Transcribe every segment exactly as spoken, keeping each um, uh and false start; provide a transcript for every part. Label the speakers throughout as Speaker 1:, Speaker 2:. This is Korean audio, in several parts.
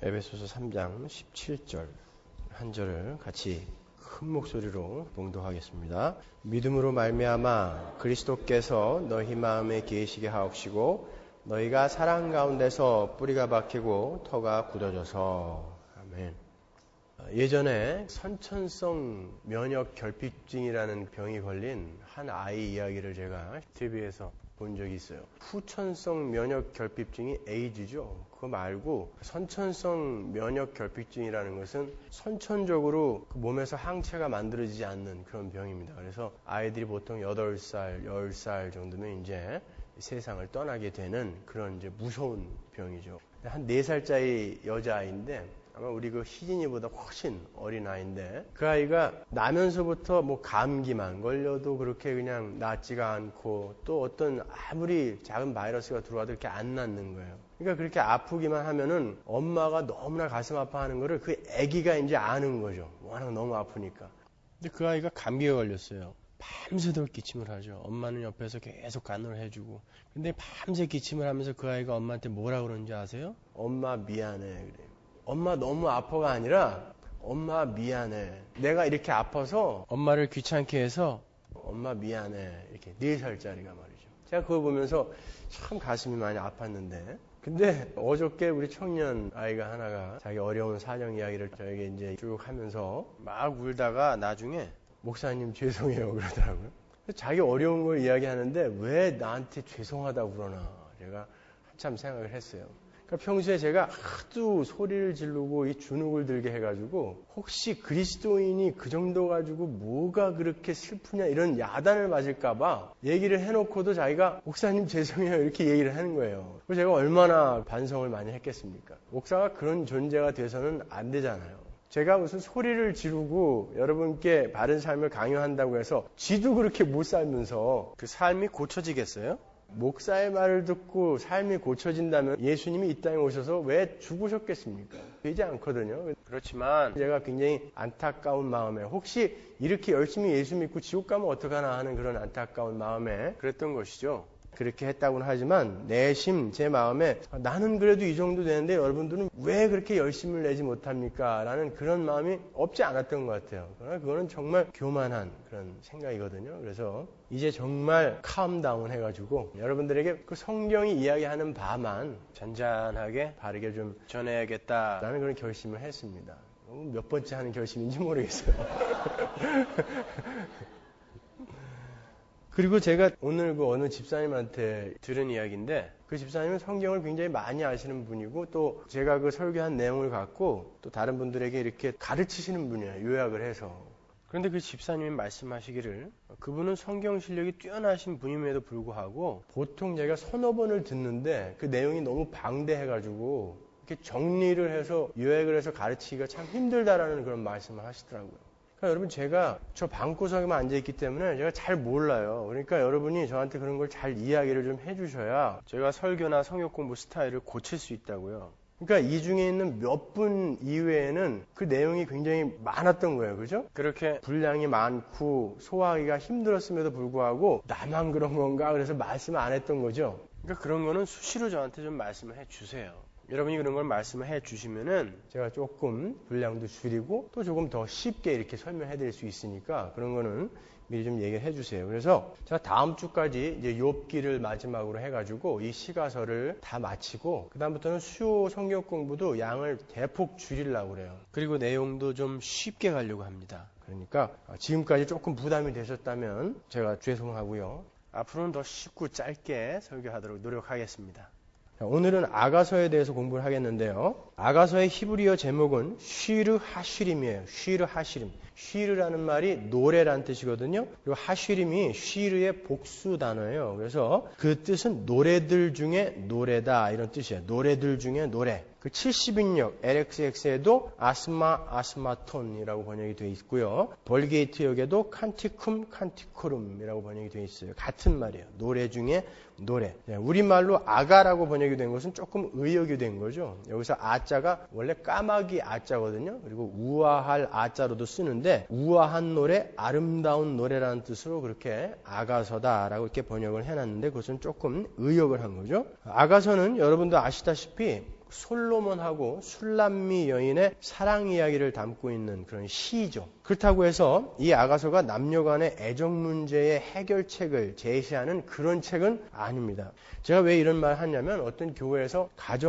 Speaker 1: 에베소서 삼 장 십칠 절 한 절을 같이 큰 목소리로 봉독하겠습니다. 믿음으로 말미암아 그리스도께서 너희 마음에 계시게 하옵시고 너희가 사랑 가운데서 뿌리가 박히고 터가 굳어져서. 아멘. 예전에 선천성 면역 결핍증이라는 병이 걸린 한 아이 이야기를 제가 티비에서 본 적이 있어요. 후천성 면역 결핍증이 에이즈죠. 그거 말고 선천성 면역 결핍증이라는 것은 선천적으로 그 몸에서 항체가 만들어지지 않는 그런 병입니다. 그래서 아이들이 보통 여덟 살, 열 살 정도면 이제 세상을 떠나게 되는 그런 이제 무서운 병이죠. 한 네 살짜리 여자아이인데 아마 우리 그 희진이보다 훨씬 어린 아이인데 그 아이가 나면서부터 뭐 감기만 걸려도 그렇게 그냥 낫지가 않고 또 어떤 아무리 작은 바이러스가 들어와도 이렇게 안 낫는 거예요. 그러니까 그렇게 아프기만 하면은 엄마가 너무나 가슴 아파하는 거를 그 아기가 이제 아는 거죠. 워낙 너무 아프니까. 근데 그 아이가 감기가 걸렸어요. 밤새도록 기침을 하죠. 엄마는 옆에서 계속 간호를 해주고. 근데 밤새 기침을 하면서 그 아이가 엄마한테 뭐라 그러는지 아세요? 엄마 미안해 그래요. 엄마 너무 아파가 아니라 엄마 미안해. 내가 이렇게 아파서 엄마를 귀찮게 해서 엄마 미안해. 이렇게 네 살짜리가 말이죠. 제가 그거 보면서 참 가슴이 많이 아팠는데 근데 어저께 우리 청년 아이가 하나가 자기 어려운 사정 이야기를 저에게 이제 쭉 하면서 막 울다가 나중에 목사님 죄송해요 그러더라고요. 자기 어려운 걸 이야기하는데 왜 나한테 죄송하다고 그러나 제가 한참 생각을 했어요. 그러니까 평소에 제가 하도 소리를 지르고 이 주눅을 들게 해가지고 혹시 그리스도인이 그 정도 가지고 뭐가 그렇게 슬프냐 이런 야단을 맞을까봐 얘기를 해놓고도 자기가 목사님 죄송해요 이렇게 얘기를 하는 거예요. 그래서 제가 얼마나 반성을 많이 했겠습니까? 목사가 그런 존재가 돼서는 안 되잖아요. 제가 무슨 소리를 지르고 여러분께 바른 삶을 강요한다고 해서 지도 그렇게 못 살면서 그 삶이 고쳐지겠어요? 목사의 말을 듣고 삶이 고쳐진다면 예수님이 이 땅에 오셔서 왜 죽으셨겠습니까? 되지 않거든요. 그렇지만 제가 굉장히 안타까운 마음에 혹시 이렇게 열심히 예수 믿고 지옥 가면 어떡하나 하는 그런 안타까운 마음에 그랬던 것이죠. 그렇게 했다고는 하지만 내심 제 마음에 나는 그래도 이 정도 되는데 여러분들은 왜 그렇게 열심을 내지 못합니까? 라는 그런 마음이 없지 않았던 것 같아요. 그러나 그거는 정말 교만한 그런 생각이거든요. 그래서 이제 정말 캄다운 해가지고 여러분들에게 그 성경이 이야기하는 바만 잔잔하게 바르게 좀 전해야겠다라는 그런 결심을 했습니다. 몇 번째 하는 결심인지 모르겠어요. 그리고 제가 오늘 그 어느 집사님한테 들은 이야기인데 그 집사님은 성경을 굉장히 많이 아시는 분이고 또 제가 그 설교한 내용을 갖고 또 다른 분들에게 이렇게 가르치시는 분이에요. 요약을 해서. 그런데 그 집사님이 말씀하시기를 그분은 성경 실력이 뛰어나신 분임에도 불구하고 보통 제가 서너 번을 듣는데 그 내용이 너무 방대해가지고 이렇게 정리를 해서 요약을 해서 가르치기가 참 힘들다라는 그런 말씀을 하시더라고요. 그러니까 여러분 제가 저 방구석에만 앉아있기 때문에 제가 잘 몰라요. 그러니까 여러분이 저한테 그런 걸 잘 이야기를 좀 해주셔야 제가 설교나 성역 공부 스타일을 고칠 수 있다고요. 그러니까 이 중에 있는 몇 분 이외에는 그 내용이 굉장히 많았던 거예요. 그죠? 그렇게 분량이 많고 소화하기가 힘들었음에도 불구하고 나만 그런 건가 그래서 말씀을 안 했던 거죠. 그러니까 그런 거는 수시로 저한테 좀 말씀을 해주세요. 여러분이 그런 걸 말씀을 해 주시면은 제가 조금 분량도 줄이고 또 조금 더 쉽게 이렇게 설명해 드릴 수 있으니까 그런 거는 미리 좀 얘기를 해 주세요. 그래서 제가 다음 주까지 이제 욥기를 마지막으로 해가지고 이 시가서를 다 마치고 그다음부터는 수요 성경 공부도 양을 대폭 줄이려고 그래요. 그리고 내용도 좀 쉽게 가려고 합니다. 그러니까 지금까지 조금 부담이 되셨다면 제가 죄송하고요. 앞으로는 더 쉽고 짧게 설교하도록 노력하겠습니다. 오늘은 아가서에 대해서 공부를 하겠는데요. 아가서의 히브리어 제목은 쉬르 하쉬림이에요. 쉬르 하쉬림. 쉬르라는 말이 노래란 뜻이거든요. 그리고 하쉬림이 쉬르의 복수 단어예요. 그래서 그 뜻은 노래들 중에 노래다 이런 뜻이에요. 노래들 중에 노래. 그 칠십 인역 엘엑스엑스에도 아스마 아스마톤이라고 번역이 되어 있고요. 벌게이트역에도 칸티쿰 칸티코룸이라고 번역이 되어 있어요. 같은 말이에요. 노래 중에 노래. 우리말로 아가라고 번역이 된 것은 조금 의역이 된 거죠. 여기서 아자가 원래 까마귀 아자거든요. 그리고 우아할 아자로도 쓰는데 우아한 노래, 아름다운 노래라는 뜻으로 그렇게 아가서다라고 이렇게 번역을 해놨는데 그것은 조금 의역을 한 거죠. 아가서는 여러분도 아시다시피 솔로몬하고 술람미 여인의 사랑 이야기를 담고 있는 그런 시죠. 그렇다고 해서 이 아가서가 남녀 간의 애정 문제의 해결책을 제시하는 그런 책은 아닙니다. 제가 왜 이런 말 하냐면 어떤 교회에서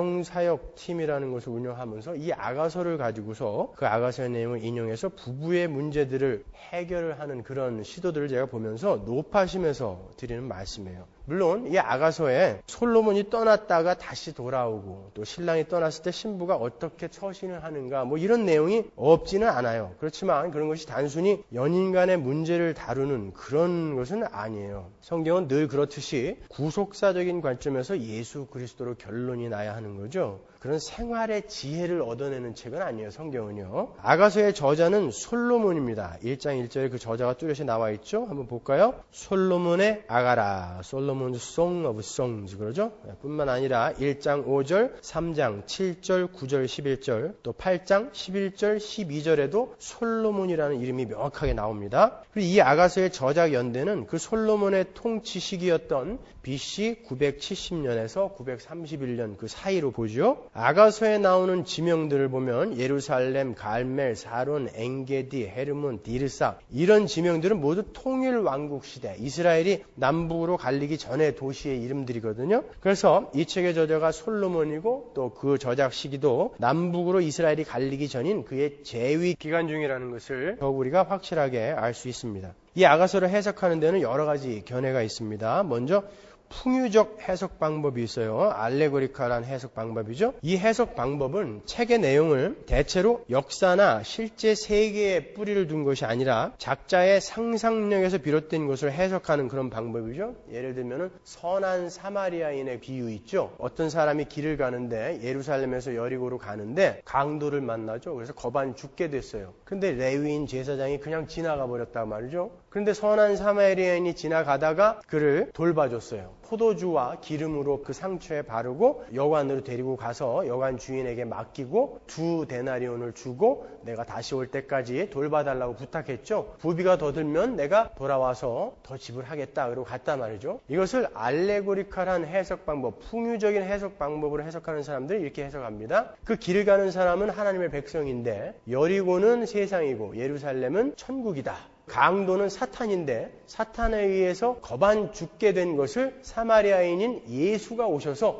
Speaker 1: 가정사역팀이라는 것을 운영하면서 이 아가서를 가지고서 그 아가서의 내용을 인용해서 부부의 문제들을 해결을 하는 그런 시도들을 제가 보면서 높아심에서 드리는 말씀이에요. 물론 이 아가서에 솔로몬이 떠났다가 다시 돌아오고 또 신랑이 떠났을 때 신부가 어떻게 처신을 하는가 뭐 이런 내용이 없지는 않아요. 그렇지만 그런 것이 단순히 연인 간의 문제를 다루는 그런 것은 아니에요. 성경은 늘 그렇듯이 구속사적인 관점에서 예수 그리스도로 결론이 나야 하는 거죠. 그런 생활의 지혜를 얻어내는 책은 아니에요. 성경은요. 아가서의 저자는 솔로몬입니다. 일 장 일 절에 그 저자가 뚜렷이 나와 있죠. 한번 볼까요? 솔로몬의 아가라, 솔로몬's Song of Songs 그러죠. 뿐만 아니라 일 장 오 절, 삼 장 칠 절, 구 절, 십일 절, 또 팔 장 십일 절, 십이 절에도 솔로몬이라는 이름이 명확하게 나옵니다. 그리고 이 아가서의 저작 연대는 그 솔로몬의 통치 시기였던 비씨 구백칠십 년에서 구백삼십일 년 그 사이로 보죠. 아가서에 나오는 지명들을 보면 예루살렘, 갈멜, 사론, 엔게디, 헤르몬, 디르사 이런 지명들은 모두 통일 왕국 시대 이스라엘이 남북으로 갈리기 전의 도시의 이름들이거든요. 그래서 이 책의 저자가 솔로몬이고 또 그 저작 시기도 남북으로 이스라엘이 갈리기 전인 그의 재위 기간 중이라는 것을 더욱 우리가 확실하게 알 수 있습니다. 이 아가서를 해석하는 데는 여러 가지 견해가 있습니다. 먼저 풍유적 해석 방법이 있어요. 알레고리카란 해석 방법이죠. 이 해석 방법은 책의 내용을 대체로 역사나 실제 세계에 뿌리를 둔 것이 아니라 작자의 상상력에서 비롯된 것을 해석하는 그런 방법이죠. 예를 들면 선한 사마리아인의 비유 있죠. 어떤 사람이 길을 가는데 예루살렘에서 여리고로 가는데 강도를 만나죠. 그래서 거반 죽게 됐어요. 근데 레위인 제사장이 그냥 지나가 버렸단 말이죠. 그런데 선한 사마리아인이 지나가다가 그를 돌봐줬어요. 포도주와 기름으로 그 상처에 바르고 여관으로 데리고 가서 여관 주인에게 맡기고 두 데나리온을 주고 내가 다시 올 때까지 돌봐달라고 부탁했죠. 부비가 더 들면 내가 돌아와서 더 지불하겠다. 그러고 갔단 말이죠. 이것을 알레고리칼한 해석 방법, 풍유적인 해석 방법으로 해석하는 사람들이 이렇게 해석합니다. 그 길을 가는 사람은 하나님의 백성인데 여리고는 세상이고 예루살렘은 천국이다. 강도는 사탄인데 사탄에 의해서 거반 죽게 된 것을 사마리아인인 예수가 오셔서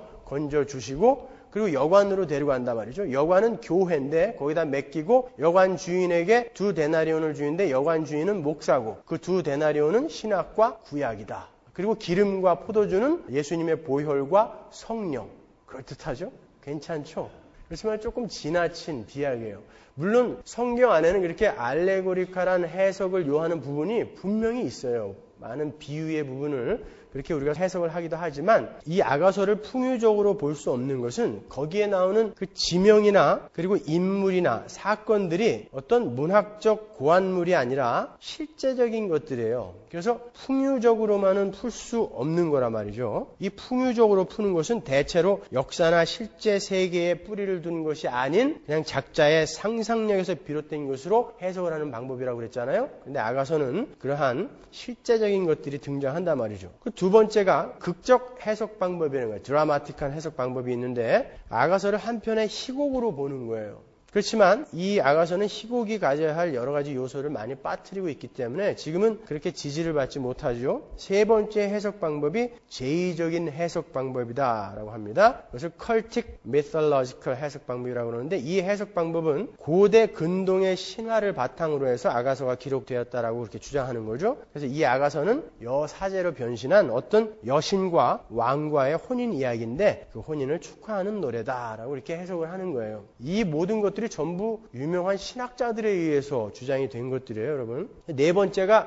Speaker 1: 건져주시고 그리고 여관으로 데려간단 말이죠. 여관은 교회인데 거기다 맡기고 여관 주인에게 두 데나리온을 주는데 여관 주인은 목사고 그 두 데나리온은 신학과 구약이다. 그리고 기름과 포도주는 예수님의 보혈과 성령. 그럴듯하죠? 괜찮죠? 그렇지만 조금 지나친 비약이에요. 물론 성경 안에는 그렇게 알레고리칼한 해석을 요하는 부분이 분명히 있어요. 많은 비유의 부분을 그렇게 우리가 해석을 하기도 하지만 이 아가서를 풍유적으로 볼 수 없는 것은 거기에 나오는 그 지명이나 그리고 인물이나 사건들이 어떤 문학적 고안물이 아니라 실제적인 것들이에요. 그래서 풍유적으로만은 풀 수 없는 거란 말이죠. 이 풍유적으로 푸는 것은 대체로 역사나 실제 세계에 뿌리를 둔 것이 아닌 그냥 작자의 상상력에서 비롯된 것으로 해석을 하는 방법이라고 그랬잖아요. 근데 아가서는 그러한 실제적인 것들이 등장한단 말이죠. 그 두 번째가 극적 해석 방법이라는 거예요. 드라마틱한 해석 방법이 있는데 아가서를 한편의 희곡으로 보는 거예요. 그렇지만 이 아가서는 희곡이 가져야 할 여러 가지 요소를 많이 빠뜨리고 있기 때문에 지금은 그렇게 지지를 받지 못하죠. 세 번째 해석 방법이 제의적인 해석 방법이다라고 합니다. 그것을 cultic mythological 해석 방법이라고 그러는데 이 해석 방법은 고대 근동의 신화를 바탕으로 해서 아가서가 기록되었다라고 그렇게 주장하는 거죠. 그래서 이 아가서는 여사제로 변신한 어떤 여신과 왕과의 혼인 이야기인데 그 혼인을 축하하는 노래다라고 이렇게 해석을 하는 거예요. 이 모든 것들이 전부 유명한 신학자들에 의해서 주장이 된 것들이에요, 여러분. 네 번째가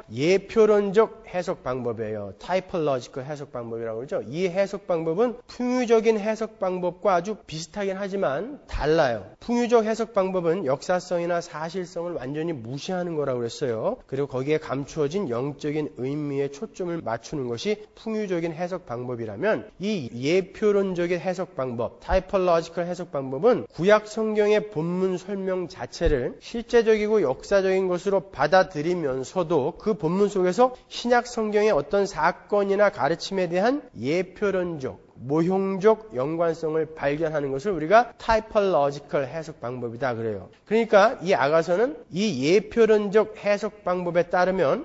Speaker 1: 예표론적 해석 방법이에요. 타이폴로지컬 해석 방법이라고 그러죠. 이 해석 방법은 풍유적인 해석 방법과 아주 비슷하긴 하지만 달라요. 풍유적 해석 방법은 역사성이나 사실성을 완전히 무시하는 거라고 그랬어요. 그리고 거기에 감추어진 영적인 의미에 초점을 맞추는 것이 풍유적인 해석 방법이라면 이 예표론적인 해석 방법, 타이폴로지컬 해석 방법은 구약 성경의 본문 설명 자체를 실제적이고 역사적인 것으로 받아들이면서도 그 본문 속에서 신약 성경의 어떤 사건이나 가르침에 대한 예표론적 모형적 연관성을 발견하는 것을 우리가 타이폴로지컬 해석 방법이다 그래요. 그러니까 이 아가서는 이 예표론적 해석 방법에 따르면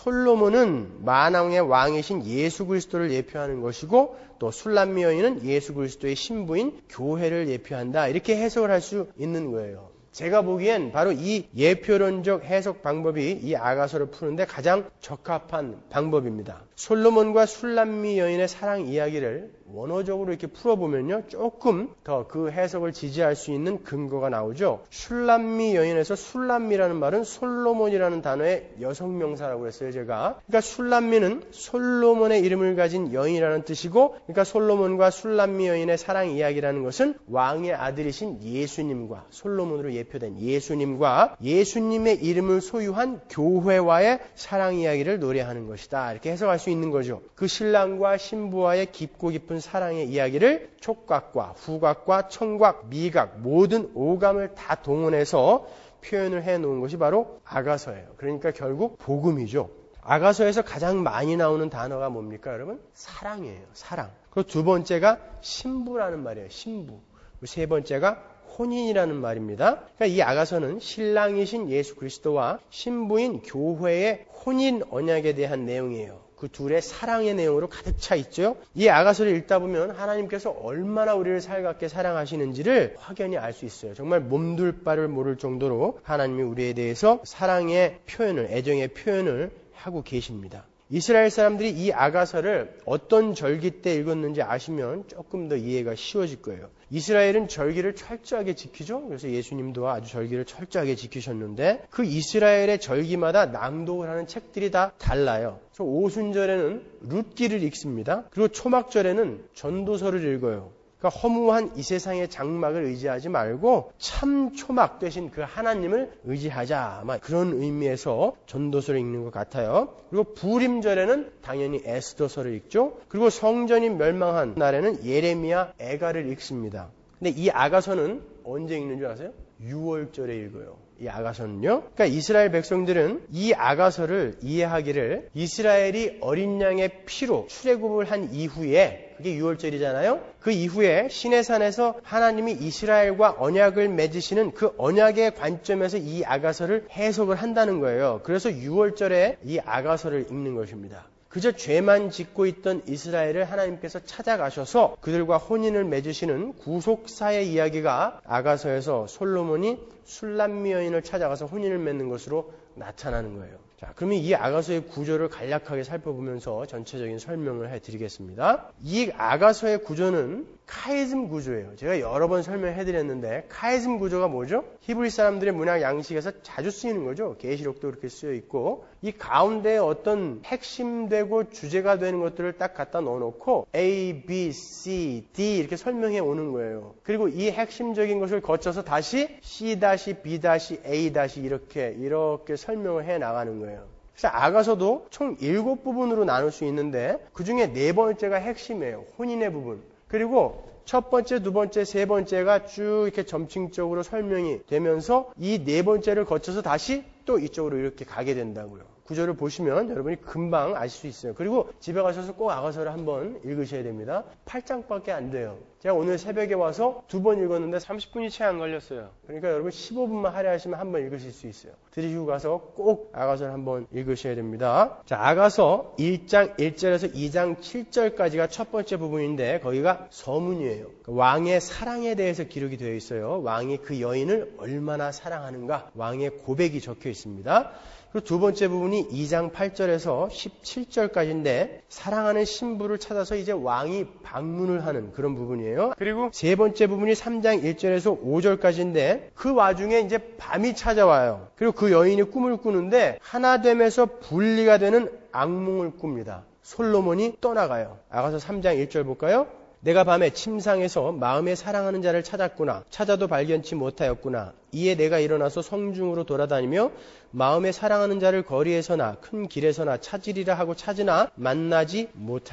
Speaker 1: 솔로몬은 만왕의 왕이신 예수 그리스도를 예표하는 것이고 또 술람미 여인은 예수 그리스도의 신부인 교회를 예표한다. 이렇게 해석을 할 수 있는 거예요. 제가 보기엔 바로 이 예표론적 해석 방법이 이 아가서를 푸는데 가장 적합한 방법입니다. 솔로몬과 술람미 여인의 사랑 이야기를 원어적으로 이렇게 풀어보면요, 조금 더 그 해석을 지지할 수 있는 근거가 나오죠. 술람미 여인에서 술람미라는 말은 솔로몬이라는 단어의 여성명사라고 했어요, 제가. 그러니까 술람미는 솔로몬의 이름을 가진 여인이라는 뜻이고, 그러니까 솔로몬과 술람미 여인의 사랑 이야기라는 것은 왕의 아들이신 예수님과 솔로몬으로 예표된 예수님과 예수님의 이름을 소유한 교회와의 사랑 이야기를 노래하는 것이다. 이렇게 해석할 수 있는 거죠. 그 신랑과 신부와의 깊고 깊은 사랑의 이야기를 촉각과 후각과 청각, 미각 모든 오감을 다 동원해서 표현을 해놓은 것이 바로 아가서예요. 그러니까 결국 복음이죠. 아가서에서 가장 많이 나오는 단어가 뭡니까 여러분? 사랑이에요. 사랑. 그리고 두 번째가 신부라는 말이에요. 신부. 세 번째가 혼인이라는 말입니다. 그러니까 이 아가서는 신랑이신 예수 그리스도와 신부인 교회의 혼인 언약에 대한 내용이에요. 그 둘의 사랑의 내용으로 가득 차 있죠. 이 아가서를 읽다 보면 하나님께서 얼마나 우리를 살갑게 사랑하시는지를 확연히 알 수 있어요. 정말 몸둘 바를 모를 정도로 하나님이 우리에 대해서 사랑의 표현을, 애정의 표현을 하고 계십니다. 이스라엘 사람들이 이 아가서를 어떤 절기 때 읽었는지 아시면 조금 더 이해가 쉬워질 거예요. 이스라엘은 절기를 철저하게 지키죠. 그래서 예수님도 아주 절기를 철저하게 지키셨는데 그 이스라엘의 절기마다 낭독을 하는 책들이 다 달라요. 그래서 오순절에는 룻기를 읽습니다. 그리고 초막절에는 전도서를 읽어요. 그러니까 허무한 이 세상의 장막을 의지하지 말고 참 초막 되신 그 하나님을 의지하자. 아마 그런 의미에서 전도서를 읽는 것 같아요. 그리고 부림절에는 당연히 에스더서를 읽죠. 그리고 성전이 멸망한 날에는 예레미야, 애가를 읽습니다. 근데 이 아가서는 언제 읽는 줄 아세요? 유월절에 읽어요. 이 아가서는요. 그러니까 이스라엘 백성들은 이 아가서를 이해하기를 이스라엘이 어린 양의 피로 출애굽을 한 이후에 그게 유월절이잖아요. 그 이후에 시내산에서 하나님이 이스라엘과 언약을 맺으시는 그 언약의 관점에서 이 아가서를 해석을 한다는 거예요. 그래서 유월절에 이 아가서를 읽는 것입니다. 그저 죄만 짓고 있던 이스라엘을 하나님께서 찾아가셔서 그들과 혼인을 맺으시는 구속사의 이야기가 아가서에서 솔로몬이 술람미 여인을 찾아가서 혼인을 맺는 것으로 나타나는 거예요. 자, 그러면 이 아가서의 구조를 간략하게 살펴보면서 전체적인 설명을 해드리겠습니다. 이 아가서의 구조는 카이즘 구조예요. 제가 여러 번 설명해드렸는데 카이즘 구조가 뭐죠? 히브리 사람들의 문학 양식에서 자주 쓰이는 거죠. 계시록도 그렇게 쓰여 있고 이 가운데에 어떤 핵심되고 주제가 되는 것들을 딱 갖다 넣어놓고 A, B, C, D 이렇게 설명해 오는 거예요. 그리고 이 핵심적인 것을 거쳐서 다시 C, B, A 이렇게 이렇게 설명을 해 나가는 거예요. 그래서 아가서도 총 일곱 부분으로 나눌 수 있는데 그 중에 네 번째가 핵심이에요. 혼인의 부분. 그리고 첫 번째, 두 번째, 세 번째가 쭉 이렇게 점층적으로 설명이 되면서 이 네 번째를 거쳐서 다시 또 이쪽으로 이렇게 가게 된다고요. 구조를 보시면 여러분이 금방 아실 수 있어요. 그리고 집에 가셔서 꼭 아가서를 한번 읽으셔야 됩니다. 팔 장밖에 안 돼요. 제가 오늘 새벽에 와서 두 번 읽었는데 삼십 분이 채 안 걸렸어요. 그러니까 여러분 십오 분만 할애하시면 한 번 읽으실 수 있어요. 들으시고 가서 꼭 아가서를 한번 읽으셔야 됩니다. 자, 아가서 일 장 일 절에서 이 장 칠 절까지가 첫 번째 부분인데 거기가 서문이에요. 왕의 사랑에 대해서 기록이 되어 있어요. 왕이 그 여인을 얼마나 사랑하는가 왕의 고백이 적혀 있습니다. 그리고 두 번째 부분이 이 장 팔 절에서 십칠 절까지인데 사랑하는 신부를 찾아서 이제 왕이 방문을 하는 그런 부분이에요. 그리고 세 번째 부분이 삼 장 일 절에서 오 절까지인데 그 와중에 이제 밤이 찾아와요. 그리고 그 여인이 꿈을 꾸는데 하나 됨에서 분리가 되는 악몽을 꿉니다. 솔로몬이 떠나가요. 아가서 삼 장 일 절 볼까요? 내가 밤에 침상에서 마음에 사랑하는 자를 찾았구나. 찾아도 발견치 못하였구나. 이에 내가 일어나서 성중으로 돌아다니며 마음에 사랑하는 자를 거리에서나 큰 길에서나 찾으리라 하고 찾으나 만나지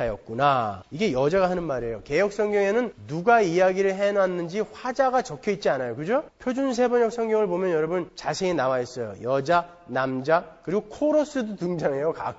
Speaker 1: 못하였구나. 이게 여자가 하는 말이에요. 개역 성경에는 누가 이야기를 해놨는지 화자가 적혀 있지 않아요. 그죠? 표준 세번역 성경을 보면 여러분 자세히 나와 있어요. 여자, 남자, 그리고 코러스도 등장해요. 가끔.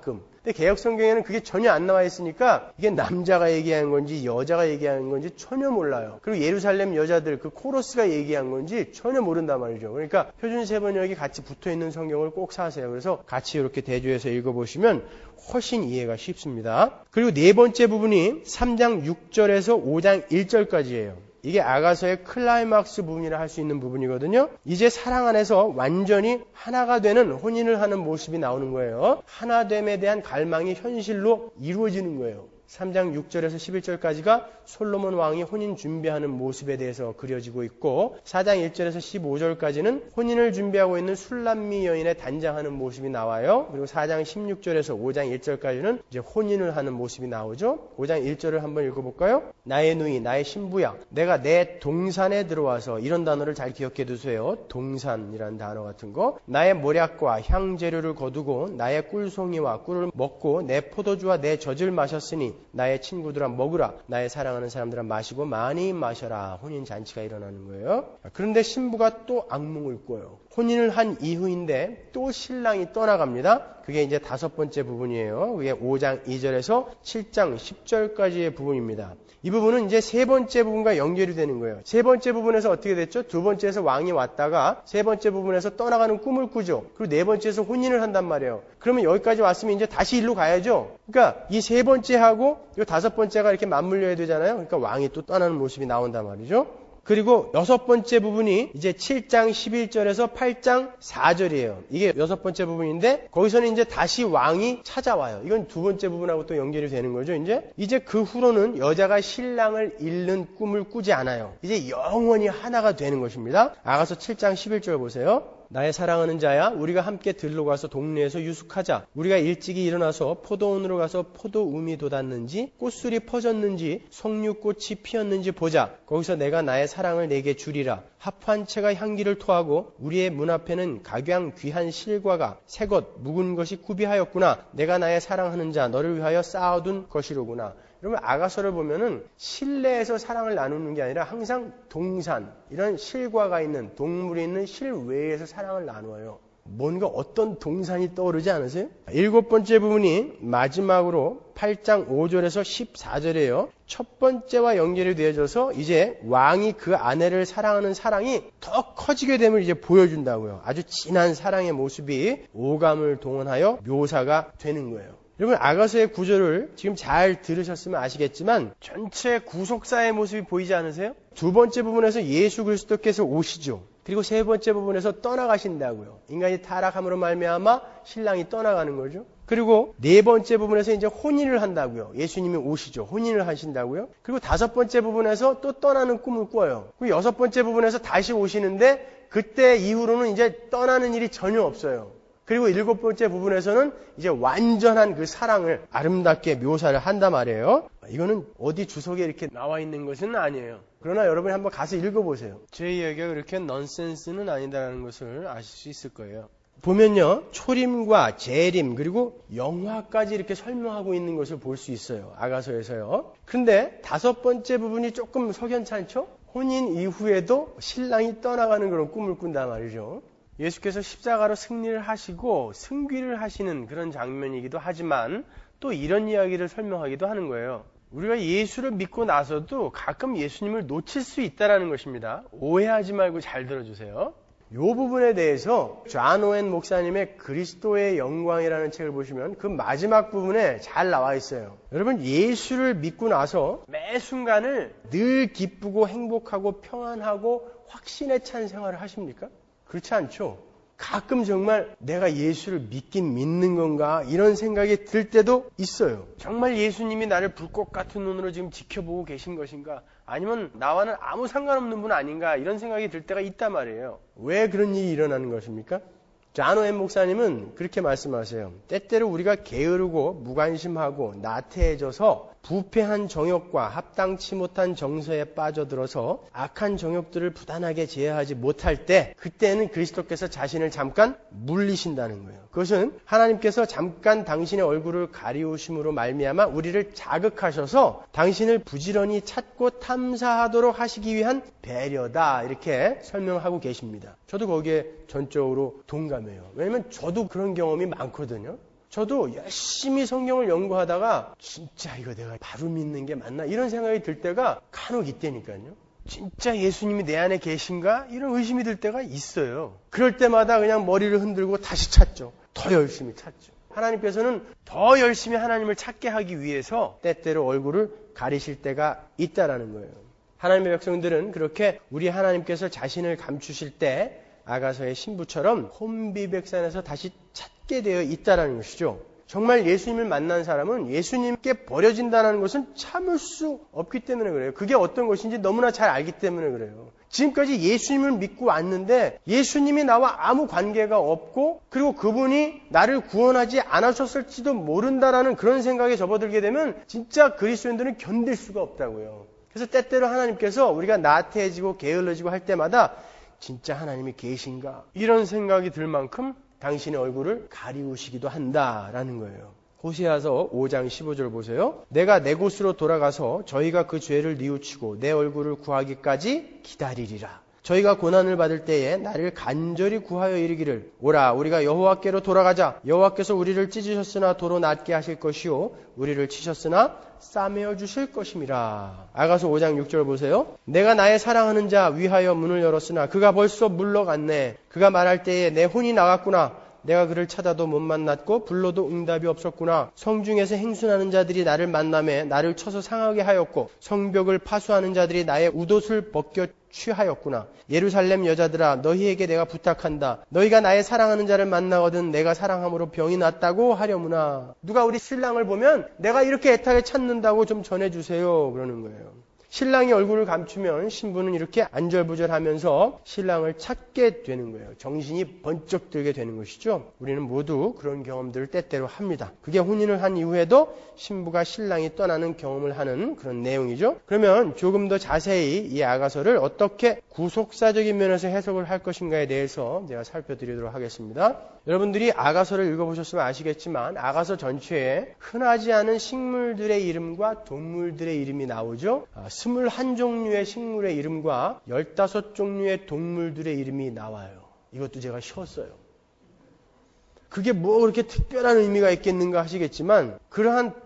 Speaker 1: 근데 개역 성경에는 그게 전혀 안 나와 있으니까 이게 남자가 얘기한 건지 여자가 얘기한 건지 전혀 몰라요. 그리고 예루살렘 여자들 그 코러스가 얘기한 건지 전혀 모른단 말이죠. 그러니까 표준 세번역이 같이 붙어 있는 성경을 꼭 사세요. 그래서 같이 이렇게 대조해서 읽어보시면 훨씬 이해가 쉽습니다. 그리고 네 번째 부분이 삼 장 육 절에서 오 장 일 절까지예요. 이게 아가서의 클라이막스 부분이라 할 수 있는 부분이거든요. 이제 사랑 안에서 완전히 하나가 되는 혼인을 하는 모습이 나오는 거예요. 하나됨에 대한 갈망이 현실로 이루어지는 거예요. 삼 장 육 절에서 십일 절까지가 솔로몬 왕이 혼인 준비하는 모습에 대해서 그려지고 있고 사 장 일 절에서 십오 절까지는 혼인을 준비하고 있는 술람미 여인의 단장하는 모습이 나와요. 그리고 사 장 십육 절에서 오 장 일 절까지는 이제 혼인을 하는 모습이 나오죠. 오 장 일 절을 한번 읽어볼까요? 나의 누이, 나의 신부야, 내가 내 동산에 들어와서, 이런 단어를 잘 기억해 두세요. 동산이라는 단어 같은 거. 나의 모략과 향재료를 거두고 나의 꿀송이와 꿀을 먹고 내 포도주와 내 젖을 마셨으니 나의 친구들아 먹으라, 나의 사랑하는 사람들아 마시고 많이 마셔라. 혼인 잔치가 일어나는 거예요. 그런데 신부가 또 악몽을 꿔요. 혼인을 한 이후인데 또 신랑이 떠나갑니다. 그게 이제 다섯 번째 부분이에요. 그게 오 장 이 절에서 칠 장 십 절까지의 부분입니다. 이 부분은 이제 세 번째 부분과 연결이 되는 거예요. 세 번째 부분에서 어떻게 됐죠? 두 번째에서 왕이 왔다가 세 번째 부분에서 떠나가는 꿈을 꾸죠. 그리고 네 번째에서 혼인을 한단 말이에요. 그러면 여기까지 왔으면 이제 다시 일로 가야죠. 그러니까 이 세 번째하고 이 다섯 번째가 이렇게 맞물려야 되잖아요. 그러니까 왕이 또 떠나는 모습이 나온단 말이죠. 그리고 여섯 번째 부분이 이제 칠 장 십일 절에서 팔 장 사 절이에요. 이게 여섯 번째 부분인데 거기서는 이제 다시 왕이 찾아와요. 이건 두 번째 부분하고 또 연결이 되는 거죠. 이제 이제 그 후로는 여자가 신랑을 잃는 꿈을 꾸지 않아요. 이제 영원히 하나가 되는 것입니다. 아가서 칠 장 십일 절 보세요. 나의 사랑하는 자야, 우리가 함께 들로 가서 동네에서 유숙하자. 우리가 일찍이 일어나서 포도원으로 가서 포도움이 돋았는지 꽃술이 퍼졌는지 석류꽃이 피었는지 보자. 거기서 내가 나의 사랑을 내게 주리라. 합한 채가 향기를 토하고 우리의 문 앞에는 각양 귀한 실과가 새것 묵은 것이 구비하였구나. 내가 나의 사랑하는 자 너를 위하여 쌓아둔 것이로구나. 여러분, 아가서를 보면은 실내에서 사랑을 나누는 게 아니라 항상 동산, 이런 실과가 있는, 동물이 있는 실외에서 사랑을 나누어요. 뭔가 어떤 동산이 떠오르지 않으세요? 일곱 번째 부분이 마지막으로 팔 장 오 절에서 십사 절이에요. 첫 번째와 연결이 되어져서 이제 왕이 그 아내를 사랑하는 사랑이 더 커지게 됨을 이제 보여준다고요. 아주 진한 사랑의 모습이 오감을 동원하여 묘사가 되는 거예요. 여러분, 아가서의 구절을 지금 잘 들으셨으면 아시겠지만 전체 구속사의 모습이 보이지 않으세요? 두 번째 부분에서 예수 그리스도께서 오시죠. 그리고 세 번째 부분에서 떠나가신다고요. 인간이 타락함으로 말미암아 신랑이 떠나가는 거죠. 그리고 네 번째 부분에서 이제 혼인을 한다고요. 예수님이 오시죠. 혼인을 하신다고요. 그리고 다섯 번째 부분에서 또 떠나는 꿈을 꿔요. 그리고 여섯 번째 부분에서 다시 오시는데 그때 이후로는 이제 떠나는 일이 전혀 없어요. 그리고 일곱 번째 부분에서는 이제 완전한 그 사랑을 아름답게 묘사를 한단 말이에요. 이거는 어디 주석에 이렇게 나와 있는 것은 아니에요. 그러나 여러분이 한번 가서 읽어보세요. 제 이야기가 그렇게 넌센스는 아니다라는 것을 아실 수 있을 거예요. 보면요, 초림과 재림 그리고 영화까지 이렇게 설명하고 있는 것을 볼 수 있어요. 아가서에서요. 그런데 다섯 번째 부분이 조금 석연찮죠? 혼인 이후에도 신랑이 떠나가는 그런 꿈을 꾼단 말이죠. 예수께서 십자가로 승리를 하시고 승귀를 하시는 그런 장면이기도 하지만 또 이런 이야기를 설명하기도 하는 거예요. 우리가 예수를 믿고 나서도 가끔 예수님을 놓칠 수 있다는 것입니다. 오해하지 말고 잘 들어주세요. 이 부분에 대해서 존 오웬 목사님의 그리스도의 영광이라는 책을 보시면 그 마지막 부분에 잘 나와 있어요. 여러분, 예수를 믿고 나서 매 순간을 늘 기쁘고 행복하고 평안하고 확신에 찬 생활을 하십니까? 그렇지 않죠. 가끔 정말 내가 예수를 믿긴 믿는 건가 이런 생각이 들 때도 있어요. 정말 예수님이 나를 불꽃 같은 눈으로 지금 지켜보고 계신 것인가, 아니면 나와는 아무 상관없는 분 아닌가 이런 생각이 들 때가 있단 말이에요. 왜 그런 일이 일어나는 것입니까? 존 오웬 목사님은 그렇게 말씀하세요. 때때로 우리가 게으르고 무관심하고 나태해져서 부패한 정욕과 합당치 못한 정서에 빠져들어서 악한 정욕들을 부단하게 제어하지 못할 때, 그때는 그리스도께서 자신을 잠깐 물리신다는 거예요. 그것은 하나님께서 잠깐 당신의 얼굴을 가리우심으로 말미암아 우리를 자극하셔서 당신을 부지런히 찾고 탐사하도록 하시기 위한 배려다, 이렇게 설명하고 계십니다. 저도 거기에 전적으로 동감해요. 왜냐면 저도 그런 경험이 많거든요. 저도 열심히 성경을 연구하다가 진짜 이거 내가 바로 믿는 게 맞나? 이런 생각이 들 때가 간혹 있다니까요. 진짜 예수님이 내 안에 계신가? 이런 의심이 들 때가 있어요. 그럴 때마다 그냥 머리를 흔들고 다시 찾죠. 더 열심히 찾죠. 하나님께서는 더 열심히 하나님을 찾게 하기 위해서 때때로 얼굴을 가리실 때가 있다라는 거예요. 하나님의 백성들은 그렇게 우리 하나님께서 자신을 감추실 때 아가서의 신부처럼 혼비백산에서 다시 찾게 되어 있다라는 것이죠. 정말 예수님을 만난 사람은 예수님께 버려진다는 것은 참을 수 없기 때문에 그래요. 그게 어떤 것인지 너무나 잘 알기 때문에 그래요. 지금까지 예수님을 믿고 왔는데 예수님이 나와 아무 관계가 없고 그리고 그분이 나를 구원하지 않으셨을지도 모른다라는 그런 생각에 접어들게 되면 진짜 그리스도인들은 견딜 수가 없다고요. 그래서 때때로 하나님께서 우리가 나태해지고 게을러지고 할 때마다 진짜 하나님이 계신가? 이런 생각이 들 만큼 당신의 얼굴을 가리우시기도 한다라는 거예요. 호세아서 오 장 십오 절 보세요. 내가 내 곳으로 돌아가서 저희가 그 죄를 뉘우치고 내 얼굴을 구하기까지 기다리리라. 저희가 고난을 받을 때에 나를 간절히 구하여 이르기를 오라 우리가 여호와께로 돌아가자. 여호와께서 우리를 찢으셨으나 도로 낫게 하실 것이요 우리를 치셨으나 싸매어 주실 것임이라. 아가서 오 장 육 절 보세요. 내가 나의 사랑하는 자 위하여 문을 열었으나 그가 벌써 물러갔네. 그가 말할 때에 내 혼이 나갔구나. 내가 그를 찾아도 못 만났고 불러도 응답이 없었구나. 성중에서 행순하는 자들이 나를 만나매 나를 쳐서 상하게 하였고 성벽을 파수하는 자들이 나의 웃옷을 벗겨 취하였구나. 예루살렘 여자들아 너희에게 내가 부탁한다. 너희가 나의 사랑하는 자를 만나거든 내가 사랑함으로 병이 낫다고 하려무나. 누가 우리 신랑을 보면 내가 이렇게 애타게 찾는다고 좀 전해주세요 그러는 거예요. 신랑이 얼굴을 감추면 신부는 이렇게 안절부절하면서 신랑을 찾게 되는 거예요. 정신이 번쩍 들게 되는 것이죠. 우리는 모두 그런 경험들을 때때로 합니다. 그게 혼인을 한 이후에도 신부가 신랑이 떠나는 경험을 하는 그런 내용이죠. 그러면 조금 더 자세히 이 아가서를 어떻게 구속사적인 면에서 해석을 할 것인가에 대해서 제가 살펴드리도록 하겠습니다. 여러분들이 아가서를 읽어보셨으면 아시겠지만 아가서 전체에 흔하지 않은 식물들의 이름과 동물들의 이름이 나오죠. 스물한 종류의 식물의 이름과 열다섯 종류의 동물들의 이름이 나와요. 이것도 제가 쉬었어요. 그게 뭐 그렇게 특별한 의미가 있겠는가 하시겠지만 그러한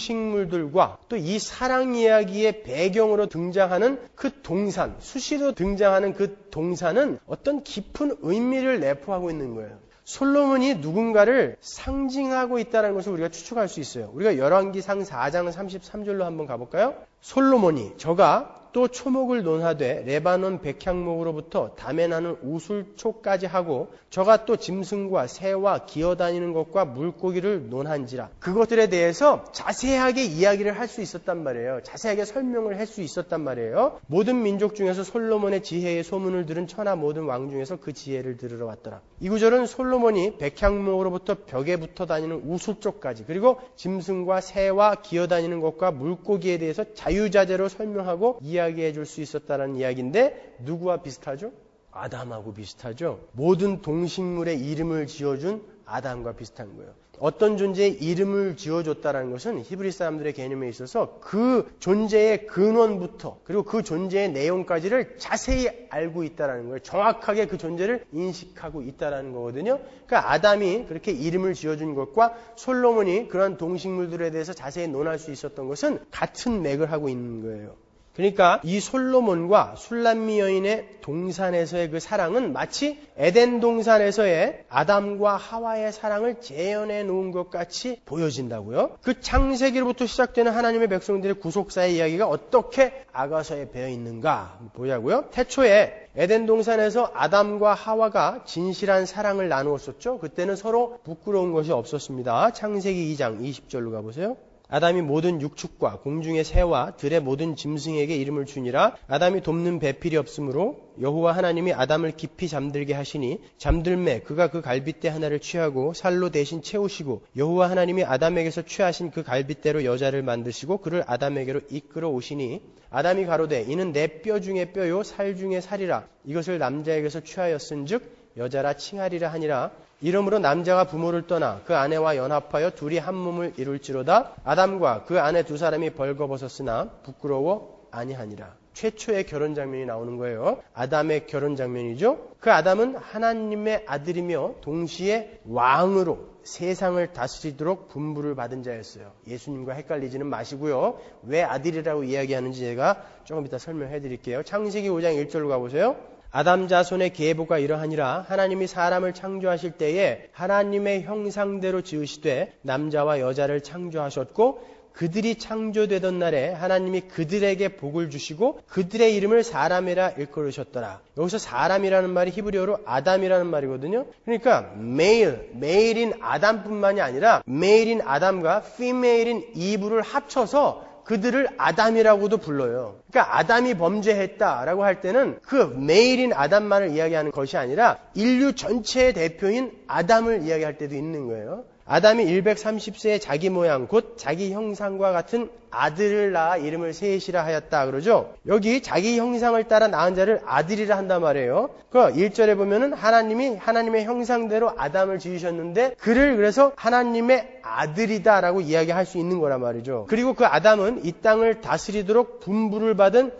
Speaker 1: 동식물들과 또 이 사랑 이야기의 배경으로 등장하는 그 동산, 수시로 등장하는 그 동산은 어떤 깊은 의미를 내포하고 있는 거예요. 솔로몬이 누군가를 상징하고 있다는 것을 우리가 추측할 수 있어요. 우리가 열왕기상 사 장 삼십삼 절로 한번 가볼까요? 솔로몬이 저가 또 초목을 논하되 레바논 백향목으로부터 담에 나는 우술초까지 하고 저가 또 짐승과 새와 기어다니는 것과 물고기를 논한지라. 그것들에 대해서 자세하게 이야기를 할 수 있었단 말이에요. 자세하게 설명을 할 수 있었단 말이에요. 모든 민족 중에서 솔로몬의 지혜의 소문을 들은 천하 모든 왕 중에서 그 지혜를 들으러 왔더라. 이 구절은 솔로몬이 백향목으로부터 벽에 붙어 다니는 우술초까지 그리고 짐승과 새와 기어다니는 것과 물고기에 대해서 자유자재로 설명하고 이야기해 줄 수 있었다는 이야기인데 누구와 비슷하죠? 아담하고 비슷하죠. 모든 동식물의 이름을 지어준 아담과 비슷한 거예요. 어떤 존재의 이름을 지어줬다는 것은 히브리 사람들의 개념에 있어서 그 존재의 근원부터 그리고 그 존재의 내용까지를 자세히 알고 있다는 거예요. 정확하게 그 존재를 인식하고 있다는 거거든요. 그러니까 아담이 그렇게 이름을 지어준 것과 솔로몬이 그런 동식물들에 대해서 자세히 논할 수 있었던 것은 같은 맥을 하고 있는 거예요. 그러니까 이 솔로몬과 술람미 여인의 동산에서의 그 사랑은 마치 에덴 동산에서의 아담과 하와의 사랑을 재현해 놓은 것 같이 보여진다고요. 그 창세기로부터 시작되는 하나님의 백성들의 구속사의 이야기가 어떻게 아가서에 배어 있는가 보자고요. 태초에 에덴 동산에서 아담과 하와가 진실한 사랑을 나누었었죠. 그때는 서로 부끄러운 것이 없었습니다. 창세기 이 장 이십 절로 가보세요. 아담이 모든 육축과 공중의 새와 들의 모든 짐승에게 이름을 주니라. 아담이 돕는 배필이 없으므로 여호와 하나님이 아담을 깊이 잠들게 하시니 잠들매 그가 그 갈빗대 하나를 취하고 살로 대신 채우시고 여호와 하나님이 아담에게서 취하신 그 갈빗대로 여자를 만드시고 그를 아담에게로 이끌어 오시니 아담이 가로되 이는 내 뼈 중에 뼈요 살 중에 살이라. 이것을 남자에게서 취하였은즉 여자라 칭하리라 하니라. 이러므로 남자가 부모를 떠나 그 아내와 연합하여 둘이 한 몸을 이룰지로다. 아담과 그 아내 두 사람이 벌거벗었으나 부끄러워 아니하니라. 최초의 결혼 장면이 나오는 거예요. 아담의 결혼 장면이죠. 그 아담은 하나님의 아들이며 동시에 왕으로 세상을 다스리도록 분부를 받은 자였어요. 예수님과 헷갈리지는 마시고요. 왜 아들이라고 이야기하는지 제가 조금 이따 설명해 드릴게요. 창세기 오 장 일 절로 가보세요. 아담 자손의 계보가 이러하니라. 하나님이 사람을 창조하실 때에 하나님의 형상대로 지으시되 남자와 여자를 창조하셨고 그들이 창조되던 날에 하나님이 그들에게 복을 주시고 그들의 이름을 사람이라 일컬으셨더라. 여기서 사람이라는 말이 히브리어로 아담이라는 말이거든요. 그러니까 메일, 메일인 아담뿐만이 아니라 메일인 아담과 피메일인 이브를 합쳐서 그들을 아담이라고도 불러요. 그러니까 아담이 범죄했다라고 할 때는 그 메일인 아담만을 이야기하는 것이 아니라 인류 전체의 대표인 아담을 이야기할 때도 있는 거예요. 아담이 백삼십 세에 자기 모양 곧 자기 형상과 같은 아들을 낳아 이름을 셋이라 하였다 그러죠. 여기 자기 형상을 따라 낳은 자를 아들이라 한단 말이에요. 그 일 절에 보면은 하나님이 하나님의 형상대로 아담을 지으셨는데 그를 그래서 하나님의 아들이다라고 이야기할 수 있는 거란 말이죠. 그리고 그 아담은 이 땅을 다스리도록 분부를 받은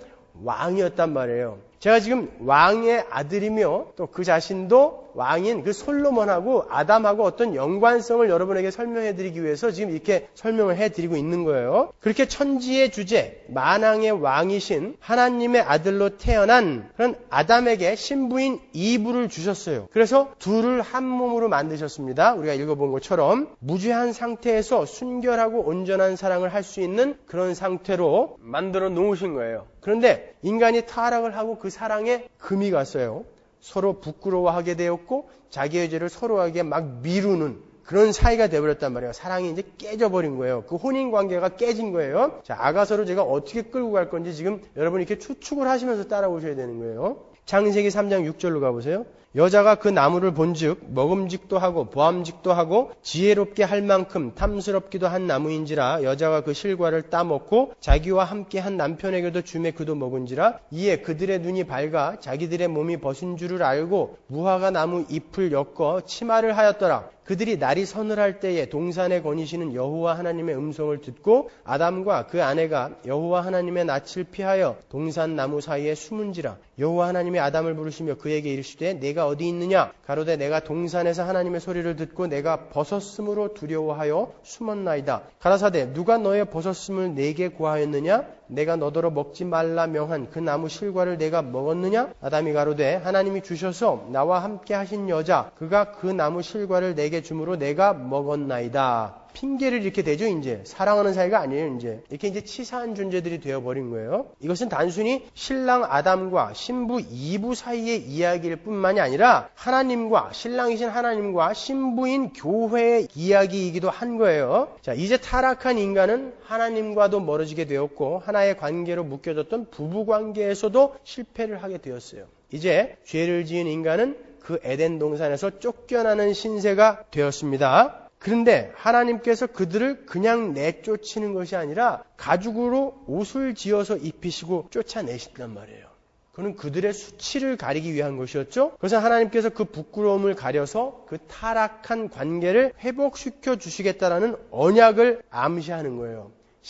Speaker 1: 왕이었단 말이에요. 제가 지금 왕의 아들이며 또 그 자신도 왕인 그 솔로몬하고 아담하고 어떤 연관성을 여러분에게 설명해 드리기 위해서 지금 이렇게 설명을 해 드리고 있는 거예요. 그렇게 천지의 주제, 만왕의 왕이신 하나님의 아들로 태어난 그런 아담에게 신부인 이브를 주셨어요. 그래서 둘을 한 몸으로 만드셨습니다. 우리가 읽어본 것처럼 무죄한 상태에서 순결하고 온전한 사랑을 할 수 있는 그런 상태로 만들어 놓으신 거예요. 그런데 인간이 타락을 하고 그 사랑에 금이 갔어요. 서로 부끄러워하게 되었고 자기의 죄를 서로에게 막 미루는 그런 사이가 되어버렸단 말이에요. 사랑이 이제 깨져버린 거예요. 그 혼인관계가 깨진 거예요. 자, 아가서를 제가 어떻게 끌고 갈 건지 지금 여러분이 이렇게 추측을 하시면서 따라오셔야 되는 거예요. 창세기 삼 장 육 절로 가보세요. 여자가 그 나무를 본즉 먹음직도 하고 보암직도 하고 지혜롭게 할 만큼 탐스럽기도 한 나무인지라 여자가 그 실과를 따먹고 자기와 함께 한 남편에게도 주매 그도 먹은지라 이에 그들의 눈이 밝아 자기들의 몸이 벗은 줄을 알고 무화과 나무 잎을 엮어 치마를 하였더라. 그들이 날이 서늘할 때에 동산에 거니시는 여호와 하나님의 음성을 듣고 아담과 그 아내가 여호와 하나님의 낯을 피하여 동산 나무 사이에 숨은지라. 여호와 하나님이 아담을 부르시며 그에게 이르시되 내가 어디 있느냐? 가로되 내가 동산에서 하나님의 소리를 듣고 내가 벗었음으로 두려워하여 숨었나이다. 가라사대 누가 너의 벗었음을 내게 고하였느냐? 내가 너더러 먹지 말라 명한 그 나무 실과를 내가 먹었느냐? 아담이 가로되 하나님이 주셔서 나와 함께 하신 여자 그가 그 나무 실과를 내게 주므로 내가 먹었나이다. 핑계를 이렇게 대죠, 이제. 사랑하는 사이가 아니에요, 이제. 이렇게 이제 치사한 존재들이 되어버린 거예요. 이것은 단순히 신랑 아담과 신부 이브 사이의 이야기일 뿐만이 아니라 하나님과, 신랑이신 하나님과 신부인 교회의 이야기이기도 한 거예요. 자, 이제 타락한 인간은 하나님과도 멀어지게 되었고, 하나의 관계로 묶여졌던 부부 관계에서도 실패를 하게 되었어요. 이제 죄를 지은 인간은 그 에덴 동산에서 쫓겨나는 신세가 되었습니다. 그런데 하나님께서 그들을 그냥 내쫓는 것이 아니라 가죽으로 옷을 지어서 입히시고 쫓아내신단 말이에요. 그는 그들의 수치를 가리기 위한 것이었죠. 그래서 하나님께서 그 부끄러움을 가려서 그 타락한 관계를 회복시켜 주시겠다라는 언약을 암시하는 거예요.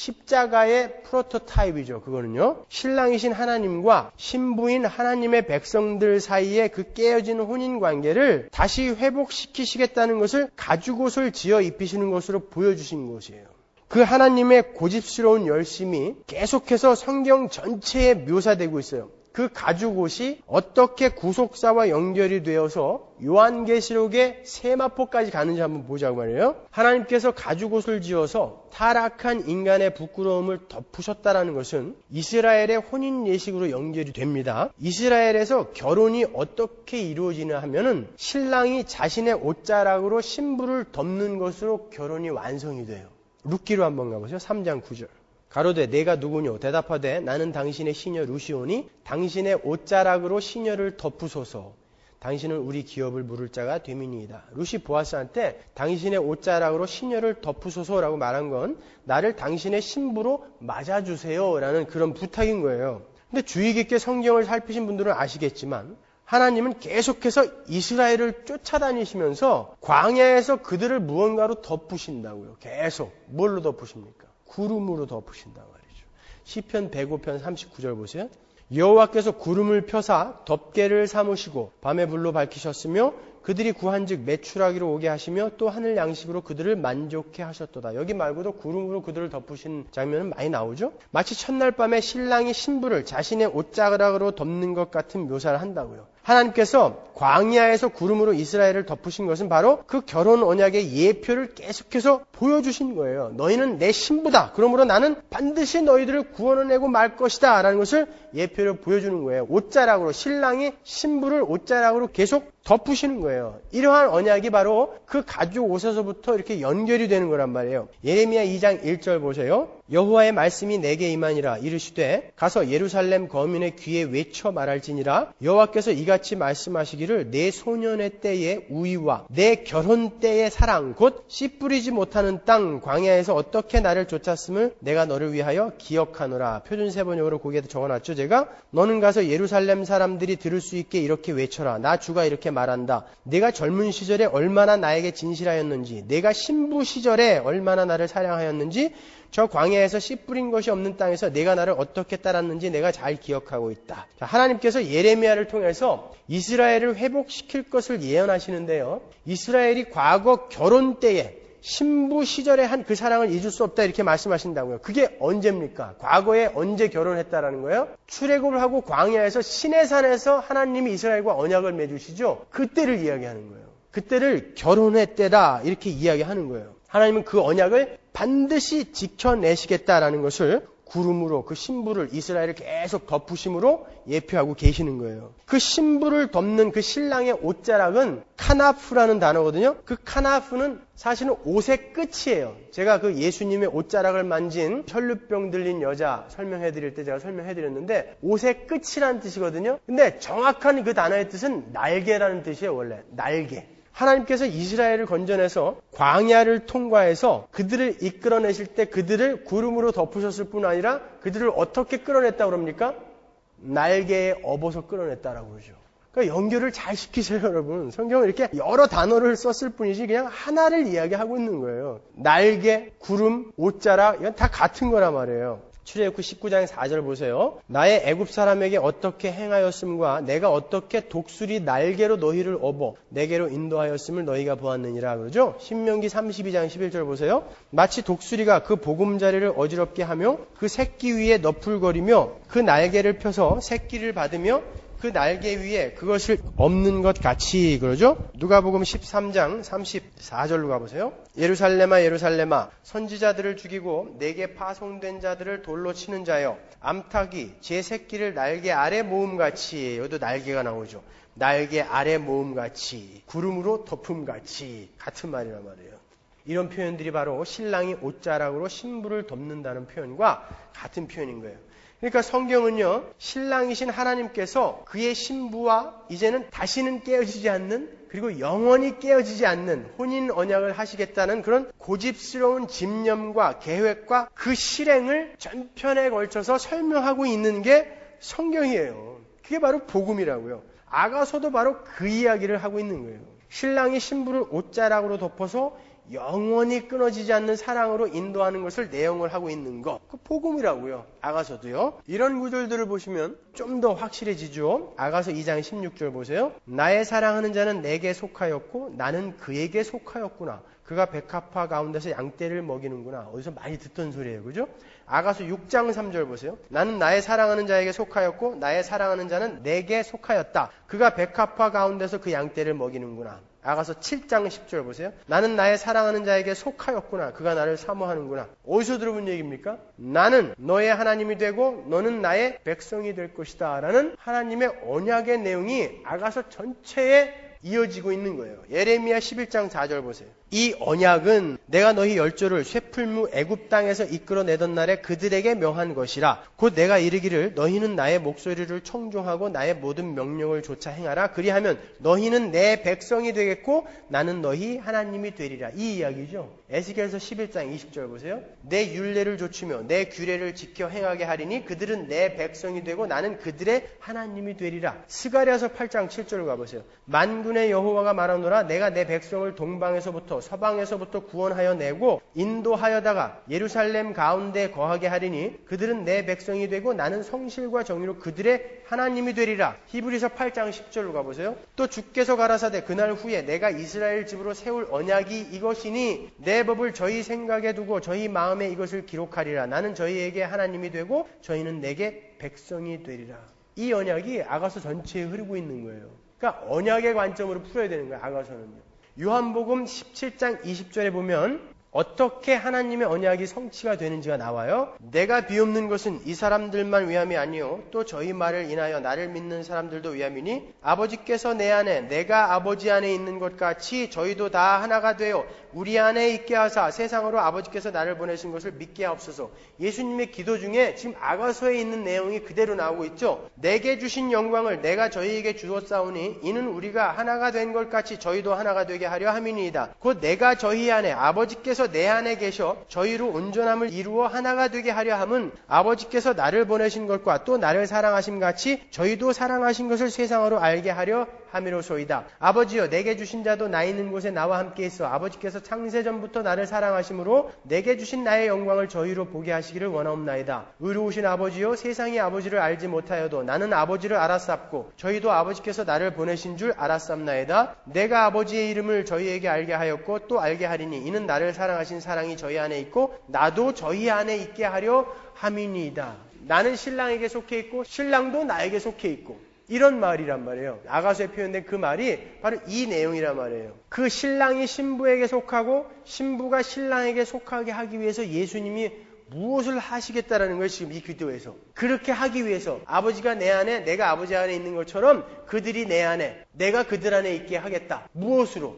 Speaker 1: 십자가의 프로토타입이죠. 그거는요. 신랑이신 하나님과 신부인 하나님의 백성들 사이에 그 깨어진 혼인관계를 다시 회복시키시겠다는 것을 가죽옷을 지어 입히시는 것으로 보여주신 것이에요. 그 하나님의 고집스러운 열심이 계속해서 성경 전체에 묘사되고 있어요. 그 가죽옷이 어떻게 구속사와 연결이 되어서 요한계시록의 세마포까지 가는지 한번 보자고 말이에요. 하나님께서 가죽옷을 지어서 타락한 인간의 부끄러움을 덮으셨다라는 것은 이스라엘의 혼인 예식으로 연결이 됩니다. 이스라엘에서 결혼이 어떻게 이루어지냐 하면은 신랑이 자신의 옷자락으로 신부를 덮는 것으로 결혼이 완성이 돼요. 룻기로 한번 가보세요. 삼 장 구 절. 가로되 내가 누구뇨? 대답하되 나는 당신의 시녀 루시오니 당신의 옷자락으로 시녀를 덮으소서. 당신은 우리 기업을 물을 자가 됨이니이다. 루시 보아스한테 당신의 옷자락으로 시녀를 덮으소서라고 말한 건 나를 당신의 신부로 맞아주세요 라는 그런 부탁인 거예요. 근데 주의 깊게 성경을 살피신 분들은 아시겠지만 하나님은 계속해서 이스라엘을 쫓아다니시면서 광야에서 그들을 무언가로 덮으신다고요. 계속. 뭘로 덮으십니까? 구름으로 덮으신단 말이죠. 시편 백오 편 삼십구 절 보세요. 여호와께서 구름을 펴사 덮개를 삼으시고 밤에 불로 밝히셨으며 그들이 구한즉 메추라기로 오게 하시며 또 하늘 양식으로 그들을 만족해 하셨도다. 여기 말고도 구름으로 그들을 덮으신 장면은 많이 나오죠. 마치 첫날 밤에 신랑이 신부를 자신의 옷자락으로 덮는 것 같은 묘사를 한다고요. 하나님께서 광야에서 구름으로 이스라엘을 덮으신 것은 바로 그 결혼 언약의 예표를 계속해서 보여주신 거예요. 너희는 내 신부다. 그러므로 나는 반드시 너희들을 구원해내고 말 것이다. 라는 것을 예표를 보여주는 거예요. 옷자락으로, 신랑이 신부를 옷자락으로 계속 덮으시는 거예요. 이러한 언약이 바로 그 가죽 옷에서부터 이렇게 연결이 되는 거란 말이에요. 예레미야 이 장 일 절 보세요. 여호와의 말씀이 내게 임하니라. 이르시되 가서 예루살렘 거민의 귀에 외쳐 말할지니라. 여호와께서 이같이 말씀하시기를 내 소년의 때의 우위와 내 결혼 때의 사랑 곧 씨 뿌리지 못하는 땅 광야에서 어떻게 나를 쫓았음을 내가 너를 위하여 기억하노라. 표준세 번역으로 거기에다 적어놨죠. 제가 너는 가서 예루살렘 사람들이 들을 수 있게 이렇게 외쳐라. 나 주가 이렇게 말한다. 내가 젊은 시절에 얼마나 나에게 진실하였는지, 내가 신부 시절에 얼마나 나를 사랑하였는지, 저 광야에서 씨 뿌린 것이 없는 땅에서 내가 나를 어떻게 따랐는지 내가 잘 기억하고 있다. 자, 하나님께서 예레미야를 통해서 이스라엘을 회복시킬 것을 예언하시는데요. 이스라엘이 과거 결혼 때에 신부 시절에 한 그 사랑을 잊을 수 없다 이렇게 말씀하신다고요. 그게 언제입니까? 과거에 언제 결혼했다라는 거예요? 출애굽을 하고 광야에서 시내산에서 하나님이 이스라엘과 언약을 맺으시죠. 그때를 이야기하는 거예요. 그때를 결혼의 때다 이렇게 이야기하는 거예요. 하나님은 그 언약을 반드시 지켜내시겠다라는 것을 구름으로 그 신부를 이스라엘을 계속 덮으심으로 예표하고 계시는 거예요. 그 신부를 덮는 그 신랑의 옷자락은 카나프라는 단어거든요. 그 카나프는 사실은 옷의 끝이에요. 제가 그 예수님의 옷자락을 만진 혈루병 들린 여자 설명해 드릴 때 제가 설명해 드렸는데 옷의 끝이라는 뜻이거든요. 근데 정확한 그 단어의 뜻은 날개라는 뜻이에요. 원래 날개. 하나님께서 이스라엘을 건져내서 광야를 통과해서 그들을 이끌어내실 때 그들을 구름으로 덮으셨을 뿐 아니라 그들을 어떻게 끌어냈다고 그럽니까? 날개에 업어서 끌어냈다라고 그러죠. 그러니까 연결을 잘 시키세요, 여러분. 성경은 이렇게 여러 단어를 썼을 뿐이지 그냥 하나를 이야기하고 있는 거예요. 날개, 구름, 옷자락 이건 다 같은 거란 말이에요. 출애굽기 십구 장 사 절 보세요. 나의 애굽 사람에게 어떻게 행하였음과 내가 어떻게 독수리 날개로 너희를 업어 내게로 인도하였음을 너희가 보았느니라 그러죠. 신명기 삼십이 장 십일 절 보세요. 마치 독수리가 그 보금자리를 어지럽게 하며 그 새끼 위에 너풀거리며 그 날개를 펴서 새끼를 받으며 그 날개 위에 그것을 엎는 것 같이 그러죠. 누가복음 십삼 장 삼십사 절로 가보세요. 예루살렘아 예루살렘아 선지자들을 죽이고 내게 파송된 자들을 돌로 치는 자여 암탉이 제 새끼를 날개 아래 모음같이 여기도 날개가 나오죠. 날개 아래 모음같이 구름으로 덮음같이 같은 말이란 말이에요. 이런 표현들이 바로 신랑이 옷자락으로 신부를 덮는다는 표현과 같은 표현인 거예요. 그러니까 성경은요, 신랑이신 하나님께서 그의 신부와 이제는 다시는 깨어지지 않는 그리고 영원히 깨어지지 않는 혼인 언약을 하시겠다는 그런 고집스러운 집념과 계획과 그 실행을 전편에 걸쳐서 설명하고 있는 게 성경이에요. 그게 바로 복음이라고요. 아가서도 바로 그 이야기를 하고 있는 거예요. 신랑이 신부를 옷자락으로 덮어서 영원히 끊어지지 않는 사랑으로 인도하는 것을 내용을 하고 있는 것. 그 복음이라고요. 아가서도요. 이런 구절들을 보시면 좀 더 확실해지죠. 아가서 이 장 십육 절 보세요. 나의 사랑하는 자는 내게 속하였고 나는 그에게 속하였구나. 그가 백합화 가운데서 양떼를 먹이는구나. 어디서 많이 듣던 소리예요. 그죠? 아가서 육 장 삼 절 보세요. 나는 나의 사랑하는 자에게 속하였고 나의 사랑하는 자는 내게 속하였다. 그가 백합화 가운데서 그 양떼를 먹이는구나. 아가서 칠 장 십 절 보세요. 나는 나의 사랑하는 자에게 속하였구나. 그가 나를 사모하는구나. 어디서 들어본 얘기입니까? 나는 너의 하나님이 되고 너는 나의 백성이 될 것이다. 라는 하나님의 언약의 내용이 아가서 전체에 이어지고 있는 거예요. 예레미야 십일 장 사 절 보세요. 이 언약은 내가 너희 열조를 쇠풀무 애굽 땅에서 이끌어내던 날에 그들에게 명한 것이라. 곧 내가 이르기를 너희는 나의 목소리를 청종하고 나의 모든 명령을 조차 행하라. 그리하면 너희는 내 백성이 되겠고 나는 너희 하나님이 되리라. 이 이야기죠. 에스겔서 십일 장 이십 절 보세요. 내 율례를 좇으며 내 규례를 지켜 행하게 하리니 그들은 내 백성이 되고 나는 그들의 하나님이 되리라. 스가랴서 팔 장 칠 절로 가보세요. 만군의 만군의 여호와가 말하노라. 내가 내 백성을 동방에서부터 서방에서부터 구원하여 내고 인도하여다가 예루살렘 가운데 거하게 하리니 그들은 내 백성이 되고 나는 성실과 정의로 그들의 하나님이 되리라. 히브리서 팔 장 십 절로 가보세요. 또 주께서 가라사대 그날 후에 내가 이스라엘 집으로 세울 언약이 이것이니 내 법을 저희 생각에 두고 저희 마음에 이것을 기록하리라. 나는 저희에게 하나님이 되고 저희는 내게 백성이 되리라. 이 언약이 아가서 전체에 흐르고 있는 거예요. 그러니까 언약의 관점으로 풀어야 되는 거예요. 아가서는요. 요한복음 십칠 장 이십 절에 보면 어떻게 하나님의 언약이 성취가 되는지가 나와요. 내가 비옵는 것은 이 사람들만 위함이 아니요 또 저희 말을 인하여 나를 믿는 사람들도 위함이니 아버지께서 내 안에 내가 아버지 안에 있는 것 같이 저희도 다 하나가 되어 우리 안에 있게 하사 세상으로 아버지께서 나를 보내신 것을 믿게 하옵소서. 예수님의 기도 중에 지금 아가서에 있는 내용이 그대로 나오고 있죠. 내게 주신 영광을 내가 저희에게 주었사오니 이는 우리가 하나가 된 것 같이 저희도 하나가 되게 하려 함이니이다. 곧 내가 저희 안에 아버지께서 내 안에 계셔 저희로 온전함을 이루어 하나가 되게 하려 함은 아버지께서 나를 보내신 것과 또 나를 사랑하심 같이 저희도 사랑하신 것을 세상으로 알게 하려 함이로소이다. 아버지여 내게 주신 자도 나 있는 곳에 나와 함께 있어 아버지께서 창세전부터 나를 사랑하심으로 내게 주신 나의 영광을 저희로 보게 하시기를 원하옵나이다. 의로우신 아버지여 세상이 아버지를 알지 못하여도 나는 아버지를 알았sap고 저희도 아버지께서 나를 보내신 줄 알았sap나이다. 내가 아버지의 이름을 저희에게 알게 하였고 또 알게 하리니 이는 나를 사랑하신 사랑이 저희 안에 있고 나도 저희 안에 있게 하려 함이니이다. 나는 신랑에게 속해 있고 신랑도 나에게 속해 있고 이런 말이란 말이에요. 아가서에 표현된 그 말이 바로 이 내용이란 말이에요. 그 신랑이 신부에게 속하고 신부가 신랑에게 속하게 하기 위해서 예수님이 무엇을 하시겠다라는 거예요. 지금 이 기도에서. 그렇게 하기 위해서 아버지가 내 안에 내가 아버지 안에 있는 것처럼 그들이 내 안에 내가 그들 안에 있게 하겠다. 무엇으로?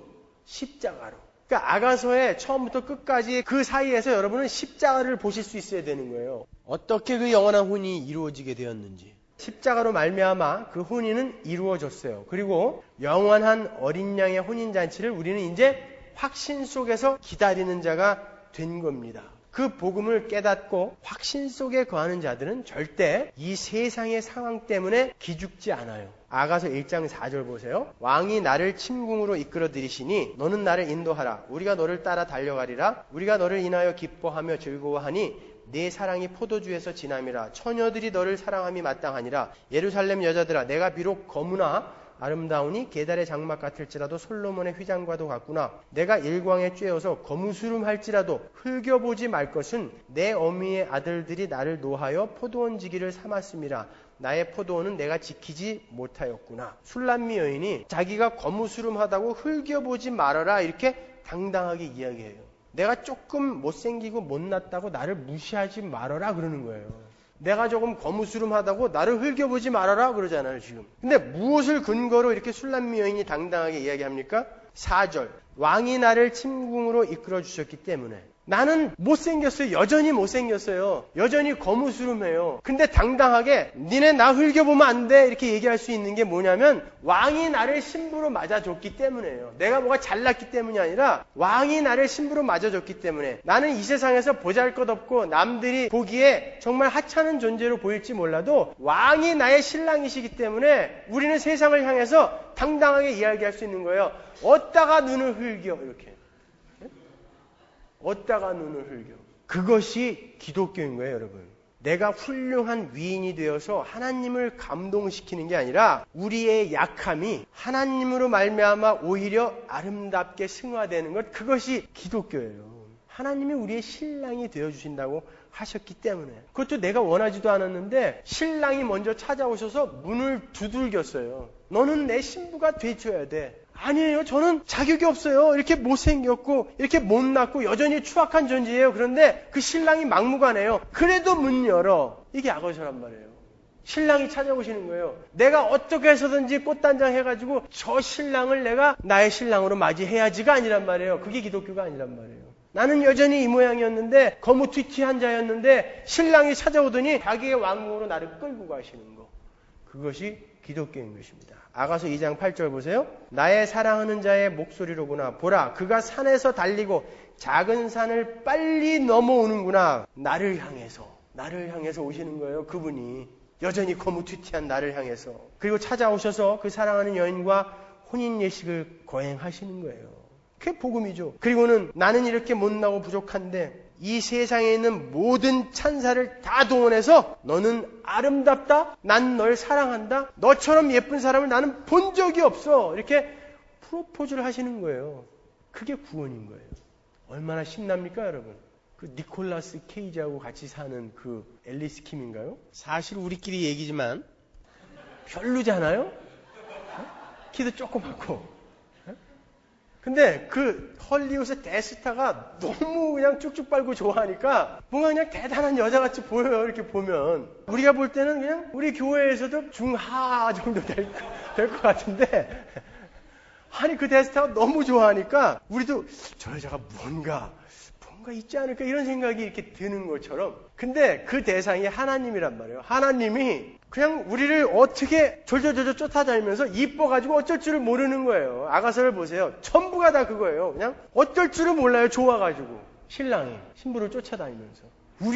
Speaker 1: 십자가로. 그러니까 아가서의 처음부터 끝까지 그 사이에서 여러분은 십자가를 보실 수 있어야 되는 거예요. 어떻게 그 영원한 혼이 이루어지게 되었는지. 십자가로 말미암아 그 혼인은 이루어졌어요. 그리고 영원한 어린 양의 혼인잔치를 우리는 이제 확신 속에서 기다리는 자가 된 겁니다. 그 복음을 깨닫고 확신 속에 거하는 자들은 절대 이 세상의 상황 때문에 기죽지 않아요. 아가서 일 장 사 절 보세요. 왕이 나를 침궁으로 이끌어 들이시니 너는 나를 인도하라. 우리가 너를 따라 달려가리라. 우리가 너를 인하여 기뻐하며 즐거워하니 네 사랑이 포도주에서 지남이라. 처녀들이 너를 사랑함이 마땅하니라. 예루살렘 여자들아 내가 비록 거무나 아름다우니 계달의 장막 같을지라도 솔로몬의 휘장과도 같구나. 내가 일광에 쬐어서 거무스름할지라도 흘겨보지 말 것은 내 어미의 아들들이 나를 노하여 포도원 지기를 삼았음이라. 나의 포도원은 내가 지키지 못하였구나. 술람미 여인이 자기가 거무스름하다고 흘겨보지 말아라 이렇게 당당하게 이야기해요. 내가 조금 못생기고 못났다고 나를 무시하지 말아라 그러는 거예요. 내가 조금 거무스름하다고 나를 흘겨보지 말아라 그러잖아요 지금. 근데 무엇을 근거로 이렇게 술람미 여인이 당당하게 이야기합니까? 사 절 왕이 나를 침궁으로 이끌어 주셨기 때문에. 나는 못생겼어요. 여전히 못생겼어요. 여전히 거무스름해요. 근데 당당하게 니네 나 흘겨보면 안 돼 이렇게 얘기할 수 있는 게 뭐냐면 왕이 나를 신부로 맞아줬기 때문에요. 내가 뭐가 잘났기 때문이 아니라 왕이 나를 신부로 맞아줬기 때문에. 나는 이 세상에서 보잘것없고 남들이 보기에 정말 하찮은 존재로 보일지 몰라도 왕이 나의 신랑이시기 때문에 우리는 세상을 향해서 당당하게 이야기할 수 있는 거예요. 어디다가 눈을 흘겨 이렇게. 어디다가 눈을 흘겨. 그것이 기독교인 거예요, 여러분. 내가 훌륭한 위인이 되어서 하나님을 감동시키는 게 아니라 우리의 약함이 하나님으로 말미암아 오히려 아름답게 승화되는 것, 그것이 기독교예요. 하나님이 우리의 신랑이 되어주신다고 하셨기 때문에. 그것도 내가 원하지도 않았는데 신랑이 먼저 찾아오셔서 문을 두들겼어요. 너는 내 신부가 돼줘야 돼. 아니에요. 저는 자격이 없어요. 이렇게 못생겼고 이렇게 못났고 여전히 추악한 존재예요. 그런데 그 신랑이 막무가내요. 그래도 문 열어. 이게 아가서란 말이에요. 신랑이 찾아오시는 거예요. 내가 어떻게 해서든지 꽃단장 해가지고 저 신랑을 내가 나의 신랑으로 맞이해야지가 아니란 말이에요. 그게 기독교가 아니란 말이에요. 나는 여전히 이 모양이었는데 거무튀튀한 자였는데 신랑이 찾아오더니 자기의 왕궁으로 나를 끌고 가시는 거. 그것이 기독교인 것입니다. 아가서 이 장 팔 절 보세요. 나의 사랑하는 자의 목소리로구나. 보라, 그가 산에서 달리고 작은 산을 빨리 넘어오는구나. 나를 향해서, 나를 향해서 오시는 거예요. 그분이 여전히 거무튀튀한 나를 향해서. 그리고 찾아오셔서 그 사랑하는 여인과 혼인 예식을 거행하시는 거예요. 그게 복음이죠. 그리고는 나는 이렇게 못나고 부족한데 이 세상에 있는 모든 찬사를 다 동원해서 너는 아름답다. 난 널 사랑한다. 너처럼 예쁜 사람을 나는 본 적이 없어. 이렇게 프로포즈를 하시는 거예요. 그게 구원인 거예요. 얼마나 신납니까, 여러분? 그 니콜라스 케이지하고 같이 사는 그 앨리스 킴인가요? 사실 우리끼리 얘기지만 별로잖아요? 키도 조그맣고. 근데 그 헐리우드의 대스타가 너무 그냥 쭉쭉 빨고 좋아하니까 뭔가 그냥 대단한 여자같이 보여요. 이렇게 보면. 우리가 볼 때는 그냥 우리 교회에서도 중하 정도 될, 될 것 같은데 아니 그 대스타가 너무 좋아하니까 우리도 저 여자가 뭔가 뭔가 있지 않을까 이런 생각이 이렇게 드는 것처럼. 근데 그 대상이 하나님이란 말이에요. 하나님이 그냥 우리를 어떻게 졸졸졸졸 쫓아다니면서 이뻐가지고 어쩔 줄을 모르는 거예요. 아가서를 보세요. 전부가 다 그거예요. 그냥 어쩔 줄을 몰라요. 좋아가지고. 신랑이 신부를 쫓아다니면서.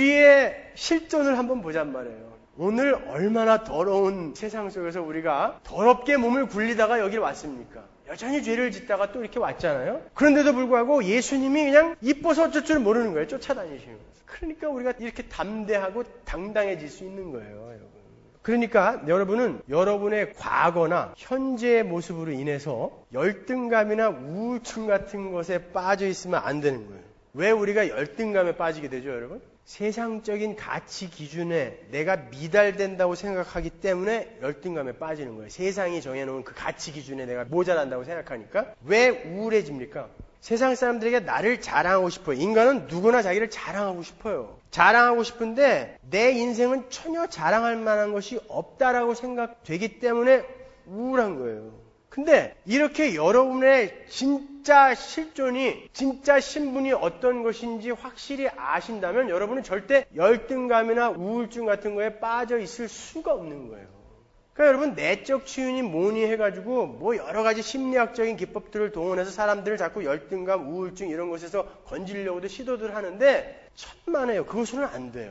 Speaker 1: 우리의 실존을 한번 보잔 말이에요. 오늘 얼마나 더러운 세상 속에서 우리가 더럽게 몸을 굴리다가 여기 왔습니까? 여전히 죄를 짓다가 또 이렇게 왔잖아요. 그런데도 불구하고 예수님이 그냥 이뻐서 어쩔 줄 모르는 거예요. 쫓아다니시면서. 그러니까 우리가 이렇게 담대하고 당당해질 수 있는 거예요, 여러분. 그러니까 여러분은 여러분의 과거나 현재의 모습으로 인해서 열등감이나 우울증 같은 것에 빠져 있으면 안 되는 거예요. 왜 우리가 열등감에 빠지게 되죠, 여러분? 세상적인 가치 기준에 내가 미달된다고 생각하기 때문에 열등감에 빠지는 거예요. 세상이 정해놓은 그 가치 기준에 내가 모자란다고 생각하니까. 왜 우울해집니까? 세상 사람들에게 나를 자랑하고 싶어요. 인간은 누구나 자기를 자랑하고 싶어요. 자랑하고 싶은데 내 인생은 전혀 자랑할 만한 것이 없다라고 생각되기 때문에 우울한 거예요. 근데 이렇게 여러분의 진짜 실존이, 진짜 신분이 어떤 것인지 확실히 아신다면 여러분은 절대 열등감이나 우울증 같은 거에 빠져 있을 수가 없는 거예요. 그러니까 여러분 내적 치유니 뭐니 해가지고 뭐 여러 가지 심리학적인 기법들을 동원해서 사람들을 자꾸 열등감, 우울증 이런 것에서 건지려고도 시도들 하는데 천만에요. 그것으로는 안 돼요.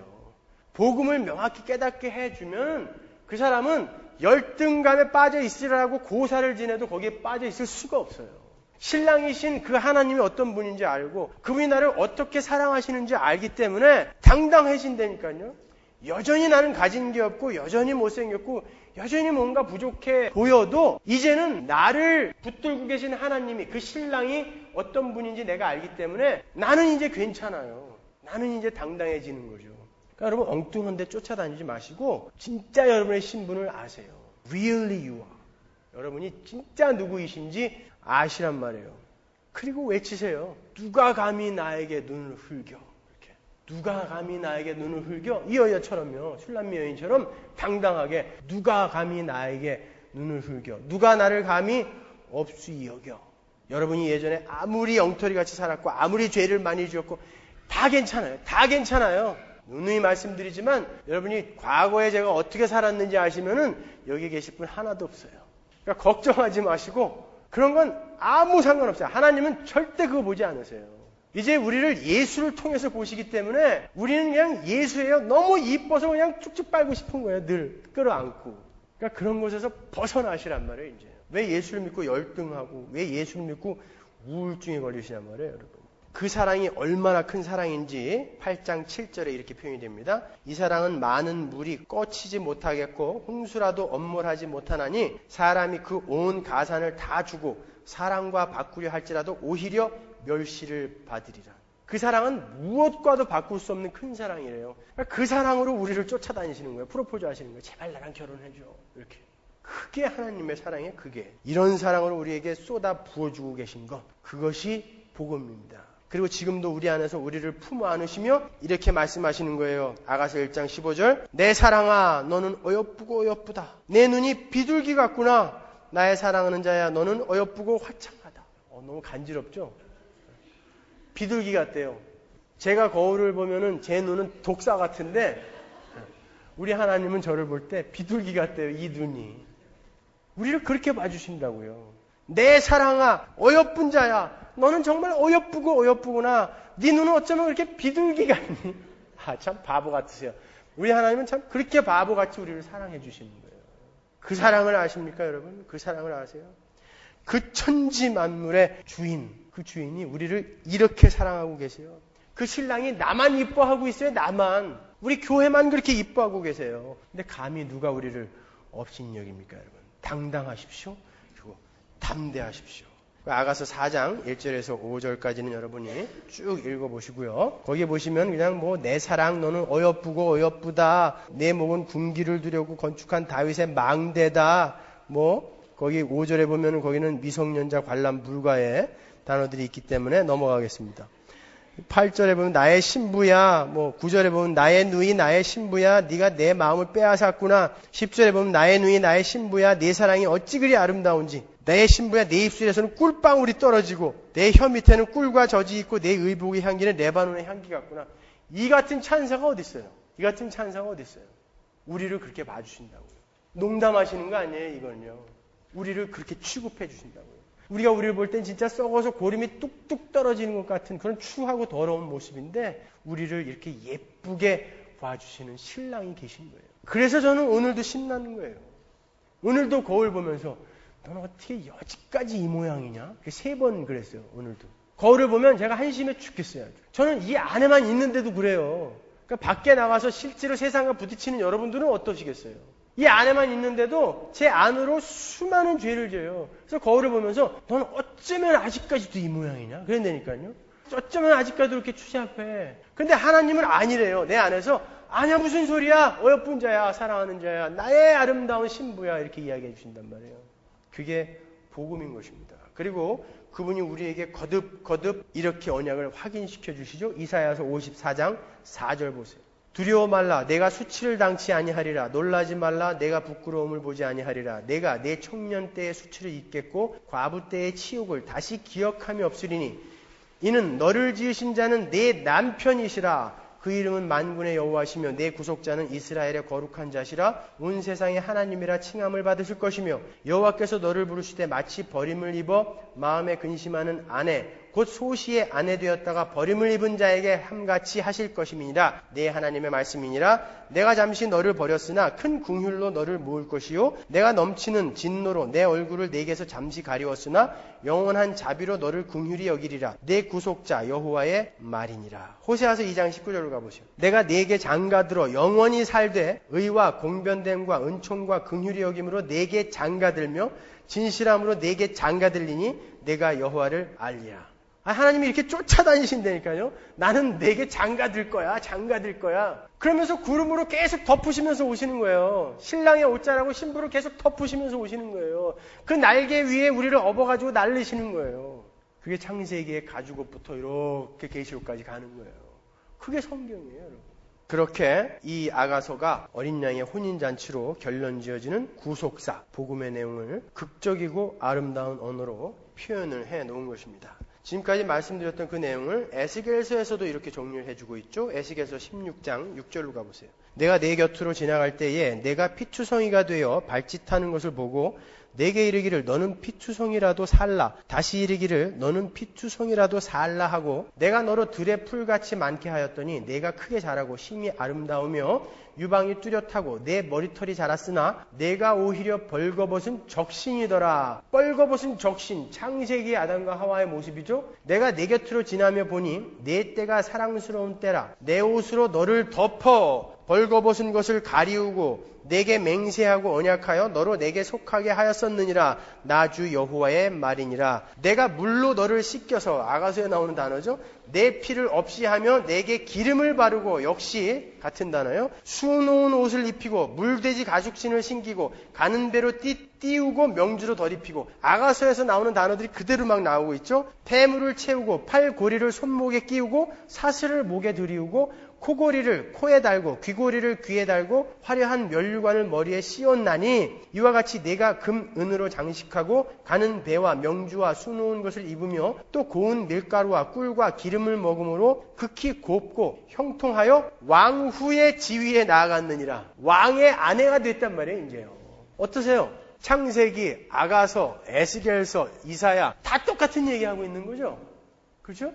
Speaker 1: 복음을 명확히 깨닫게 해주면 그 사람은 열등감에 빠져 있으라고 고사를 지내도 거기에 빠져 있을 수가 없어요. 신랑이신 그 하나님이 어떤 분인지 알고 그분이 나를 어떻게 사랑하시는지 알기 때문에 당당해진다니까요. 여전히 나는 가진 게 없고 여전히 못생겼고 여전히 뭔가 부족해 보여도 이제는 나를 붙들고 계신 하나님이, 그 신랑이 어떤 분인지 내가 알기 때문에 나는 이제 괜찮아요. 나는 이제 당당해지는 거죠. 그러니까 여러분 엉뚱한 데 쫓아다니지 마시고 진짜 여러분의 신분을 아세요. Really you are. 여러분이 진짜 누구이신지 아시란 말이에요. 그리고 외치세요. 누가 감히 나에게 눈을 흘겨. 이렇게. 누가 감히 나에게 눈을 흘겨. 이 여자처럼요. 술람미 여인처럼 당당하게 누가 감히 나에게 눈을 흘겨. 누가 나를 감히 없이 여겨. 여러분이 예전에 아무리 엉터리같이 살았고 아무리 죄를 많이 지었고 다 괜찮아요. 다 괜찮아요. 누누이 말씀드리지만 여러분이 과거에 제가 어떻게 살았는지 아시면은 여기 계실 분 하나도 없어요. 그러니까 걱정하지 마시고 그런 건 아무 상관없어요. 하나님은 절대 그거 보지 않으세요. 이제 우리를 예수를 통해서 보시기 때문에 우리는 그냥 예수예요. 너무 이뻐서 그냥 쭉쭉 빨고 싶은 거예요. 늘 끌어안고. 그러니까 그런 곳에서 벗어나시란 말이에요. 이제 왜 예수를 믿고 열등하고 왜 예수를 믿고 우울증에 걸리시란 말이에요, 여러분. 그 사랑이 얼마나 큰 사랑인지 팔 장 칠 절에 이렇게 표현이 됩니다. 이 사랑은 많은 물이 꺼치지 못하겠고 홍수라도 엄몰하지 못하나니 사람이 그 온 가산을 다 주고 사랑과 바꾸려 할지라도 오히려 멸시를 받으리라. 그 사랑은 무엇과도 바꿀 수 없는 큰 사랑이래요. 그 사랑으로 우리를 쫓아다니시는 거예요. 프로포즈 하시는 거예요. 제발 나랑 결혼해줘. 이렇게. 그게 하나님의 사랑이에요. 그게. 이런 사랑을 우리에게 쏟아 부어주고 계신 것. 그것이 복음입니다. 그리고 지금도 우리 안에서 우리를 품어 안으시며 이렇게 말씀하시는 거예요. 아가서 일 장 십오 절. 내 사랑아 너는 어여쁘고 어여쁘다. 내 눈이 비둘기 같구나. 나의 사랑하는 자야 너는 어여쁘고 화창하다. 어, 너무 간지럽죠? 비둘기 같대요. 제가 거울을 보면은 제 눈은 독사 같은데 우리 하나님은 저를 볼 때 비둘기 같대요. 이 눈이. 우리를 그렇게 봐주신다고요. 내 사랑아 어여쁜 자야. 너는 정말 어여쁘고 어여쁘구나. 네 눈은 어쩌면 그렇게 비둘기 같니? 아, 참 바보 같으세요. 우리 하나님은 참 그렇게 바보같이 우리를 사랑해 주시는 거예요. 그 사랑을 아십니까, 여러분? 그 사랑을 아세요? 그 천지 만물의 주인, 그 주인이 우리를 이렇게 사랑하고 계세요. 그 신랑이 나만 이뻐하고 있어요. 나만. 우리 교회만 그렇게 이뻐하고 계세요. 근데 감히 누가 우리를 업신여깁니까, 여러분? 당당하십시오. 그리고 담대하십시오. 아가서 사 장 일 절에서 오 절까지는 여러분이 쭉 읽어보시고요. 거기에 보시면 그냥 뭐 내 사랑 너는 어여쁘고 어여쁘다. 내 목은 군기를 두려고 건축한 다윗의 망대다. 뭐 거기 오 절에 보면 거기는 미성년자 관람 불가의 단어들이 있기 때문에 넘어가겠습니다. 팔 절에 보면 나의 신부야, 뭐 구 절에 보면 나의 누이 나의 신부야, 네가 내 마음을 빼앗았구나. 십 절에 보면 나의 누이 나의 신부야, 네 사랑이 어찌 그리 아름다운지. 내 신부야, 내 입술에서는 꿀방울이 떨어지고 내 혀 밑에는 꿀과 젖이 있고 내 의복의 향기는 레바논의 향기 같구나. 이 같은 찬사가 어디 있어요? 이 같은 찬사가 어디 있어요? 우리를 그렇게 봐주신다고요. 농담하시는 거 아니에요, 이건요. 우리를 그렇게 취급해 주신다고요. 우리가 우리를 볼 땐 진짜 썩어서 고름이 뚝뚝 떨어지는 것 같은 그런 추하고 더러운 모습인데 우리를 이렇게 예쁘게 봐주시는 신랑이 계신 거예요. 그래서 저는 오늘도 신나는 거예요. 오늘도 거울 보면서 너는 어떻게 여지까지 이 모양이냐? 세 번 그랬어요, 오늘도. 거울을 보면 제가 한심해 죽겠어요. 저는 이 안에만 있는데도 그래요. 그러니까 밖에 나가서 실제로 세상과 부딪히는 여러분들은 어떠시겠어요? 이 안에만 있는데도 제 안으로 수많은 죄를 져요. 그래서 거울을 보면서 너는 어쩌면 아직까지도 이 모양이냐? 그런다니까요. 어쩌면 아직까지도 이렇게 추잡해. 근데 하나님은 아니래요. 내 안에서 아니야 무슨 소리야? 어여쁜 자야, 사랑하는 자야, 나의 아름다운 신부야 이렇게 이야기해 주신단 말이에요. 그게 복음인 것입니다. 그리고 그분이 우리에게 거듭 거듭 이렇게 언약을 확인시켜 주시죠. 이사야서 오십사 장 사 절 보세요. 두려워 말라 내가 수치를 당치 아니하리라. 놀라지 말라 내가 부끄러움을 보지 아니하리라. 내가 내 청년 때의 수치를 잊겠고 과부 때의 치욕을 다시 기억함이 없으리니 이는 너를 지으신 자는 내 남편이시라. 그 이름은 만군의 여호와시며 내 구속자는 이스라엘의 거룩한 자시라. 온 세상의 하나님이라 칭함을 받으실 것이며 여호와께서 너를 부르시되 마치 버림을 입어 마음에 근심하는 아내 곧 소시의 아내 되었다가 버림을 입은 자에게 함같이 하실 것임이니라. 내 하나님의 말씀이니라. 내가 잠시 너를 버렸으나 큰 긍휼로 너를 모을 것이요 내가 넘치는 진노로 내 얼굴을 내게서 잠시 가리웠으나 영원한 자비로 너를 긍휼히 여기리라. 내 구속자 여호와의 말이니라. 호세아서 이 장 십구 절로 가보시오. 내가 네게 장가들어 영원히 살되 의와 공변됨과 은총과 긍휼히 여김으로 네게 장가들며 진실함으로 네게 장가들리니 내가 여호와를 알리라. 아, 하나님이 이렇게 쫓아다니신다니까요. 나는 내게 장가들 거야, 장가들 거야. 그러면서 구름으로 계속 덮으시면서 오시는 거예요. 신랑의 옷자라고 신부를 계속 덮으시면서 오시는 거예요. 그 날개 위에 우리를 업어가지고 날리시는 거예요. 그게 창세기의 가죽옷부터 이렇게 계시록까지 가는 거예요. 그게 성경이에요, 여러분. 그렇게 이 아가서가 어린 양의 혼인잔치로 결론지어지는 구속사, 복음의 내용을 극적이고 아름다운 언어로 표현을 해 놓은 것입니다. 지금까지 말씀드렸던 그 내용을 에스겔서에서도 이렇게 정리를 해주고 있죠. 에스겔서 십육 장 육 절로 가보세요. 내가 내 곁으로 지나갈 때에 내가 피투성이가 되어 발짓하는 것을 보고 내게 이르기를 너는 피투성이라도 살라. 다시 이르기를 너는 피투성이라도 살라 하고 내가 너로 들의 풀같이 많게 하였더니 내가 크게 자라고 심히 아름다우며 유방이 뚜렷하고 내 머리털이 자랐으나 내가 오히려 벌거벗은 적신이더라. 벌거벗은 적신, 창세기 아담과 하와의 모습이죠. 내가 내 곁으로 지나며 보니 내 때가 사랑스러운 때라. 내 옷으로 너를 덮어 벌거벗은 것을 가리우고 내게 맹세하고 언약하여 너로 내게 속하게 하였었느니라. 나 주 여호와의 말이니라. 내가 물로 너를 씻겨서, 아가서에 나오는 단어죠. 내 피를 없이 하며 내게 기름을 바르고, 역시 같은 단어요. 수놓은 옷을 입히고 물돼지 가죽신을 신기고 가는 배로 띠, 띄우고 명주로 덧입히고. 아가서에서 나오는 단어들이 그대로 막 나오고 있죠. 폐물을 채우고 팔 고리를 손목에 끼우고 사슬을 목에 들이우고 코고리를 코에 달고 귀고리를 귀에 달고 화려한 면류관을 머리에 씌웠나니 이와 같이 내가 금, 은으로 장식하고 가는 배와 명주와 수놓은 것을 입으며 또 고운 밀가루와 꿀과 기름을 먹음으로 극히 곱고 형통하여 왕후의 지위에 나아갔느니라. 왕의 아내가 됐단 말이에요. 이제요. 어떠세요? 창세기, 아가서, 에스겔서, 이사야 다 똑같은 얘기하고 있는 거죠? 그렇죠?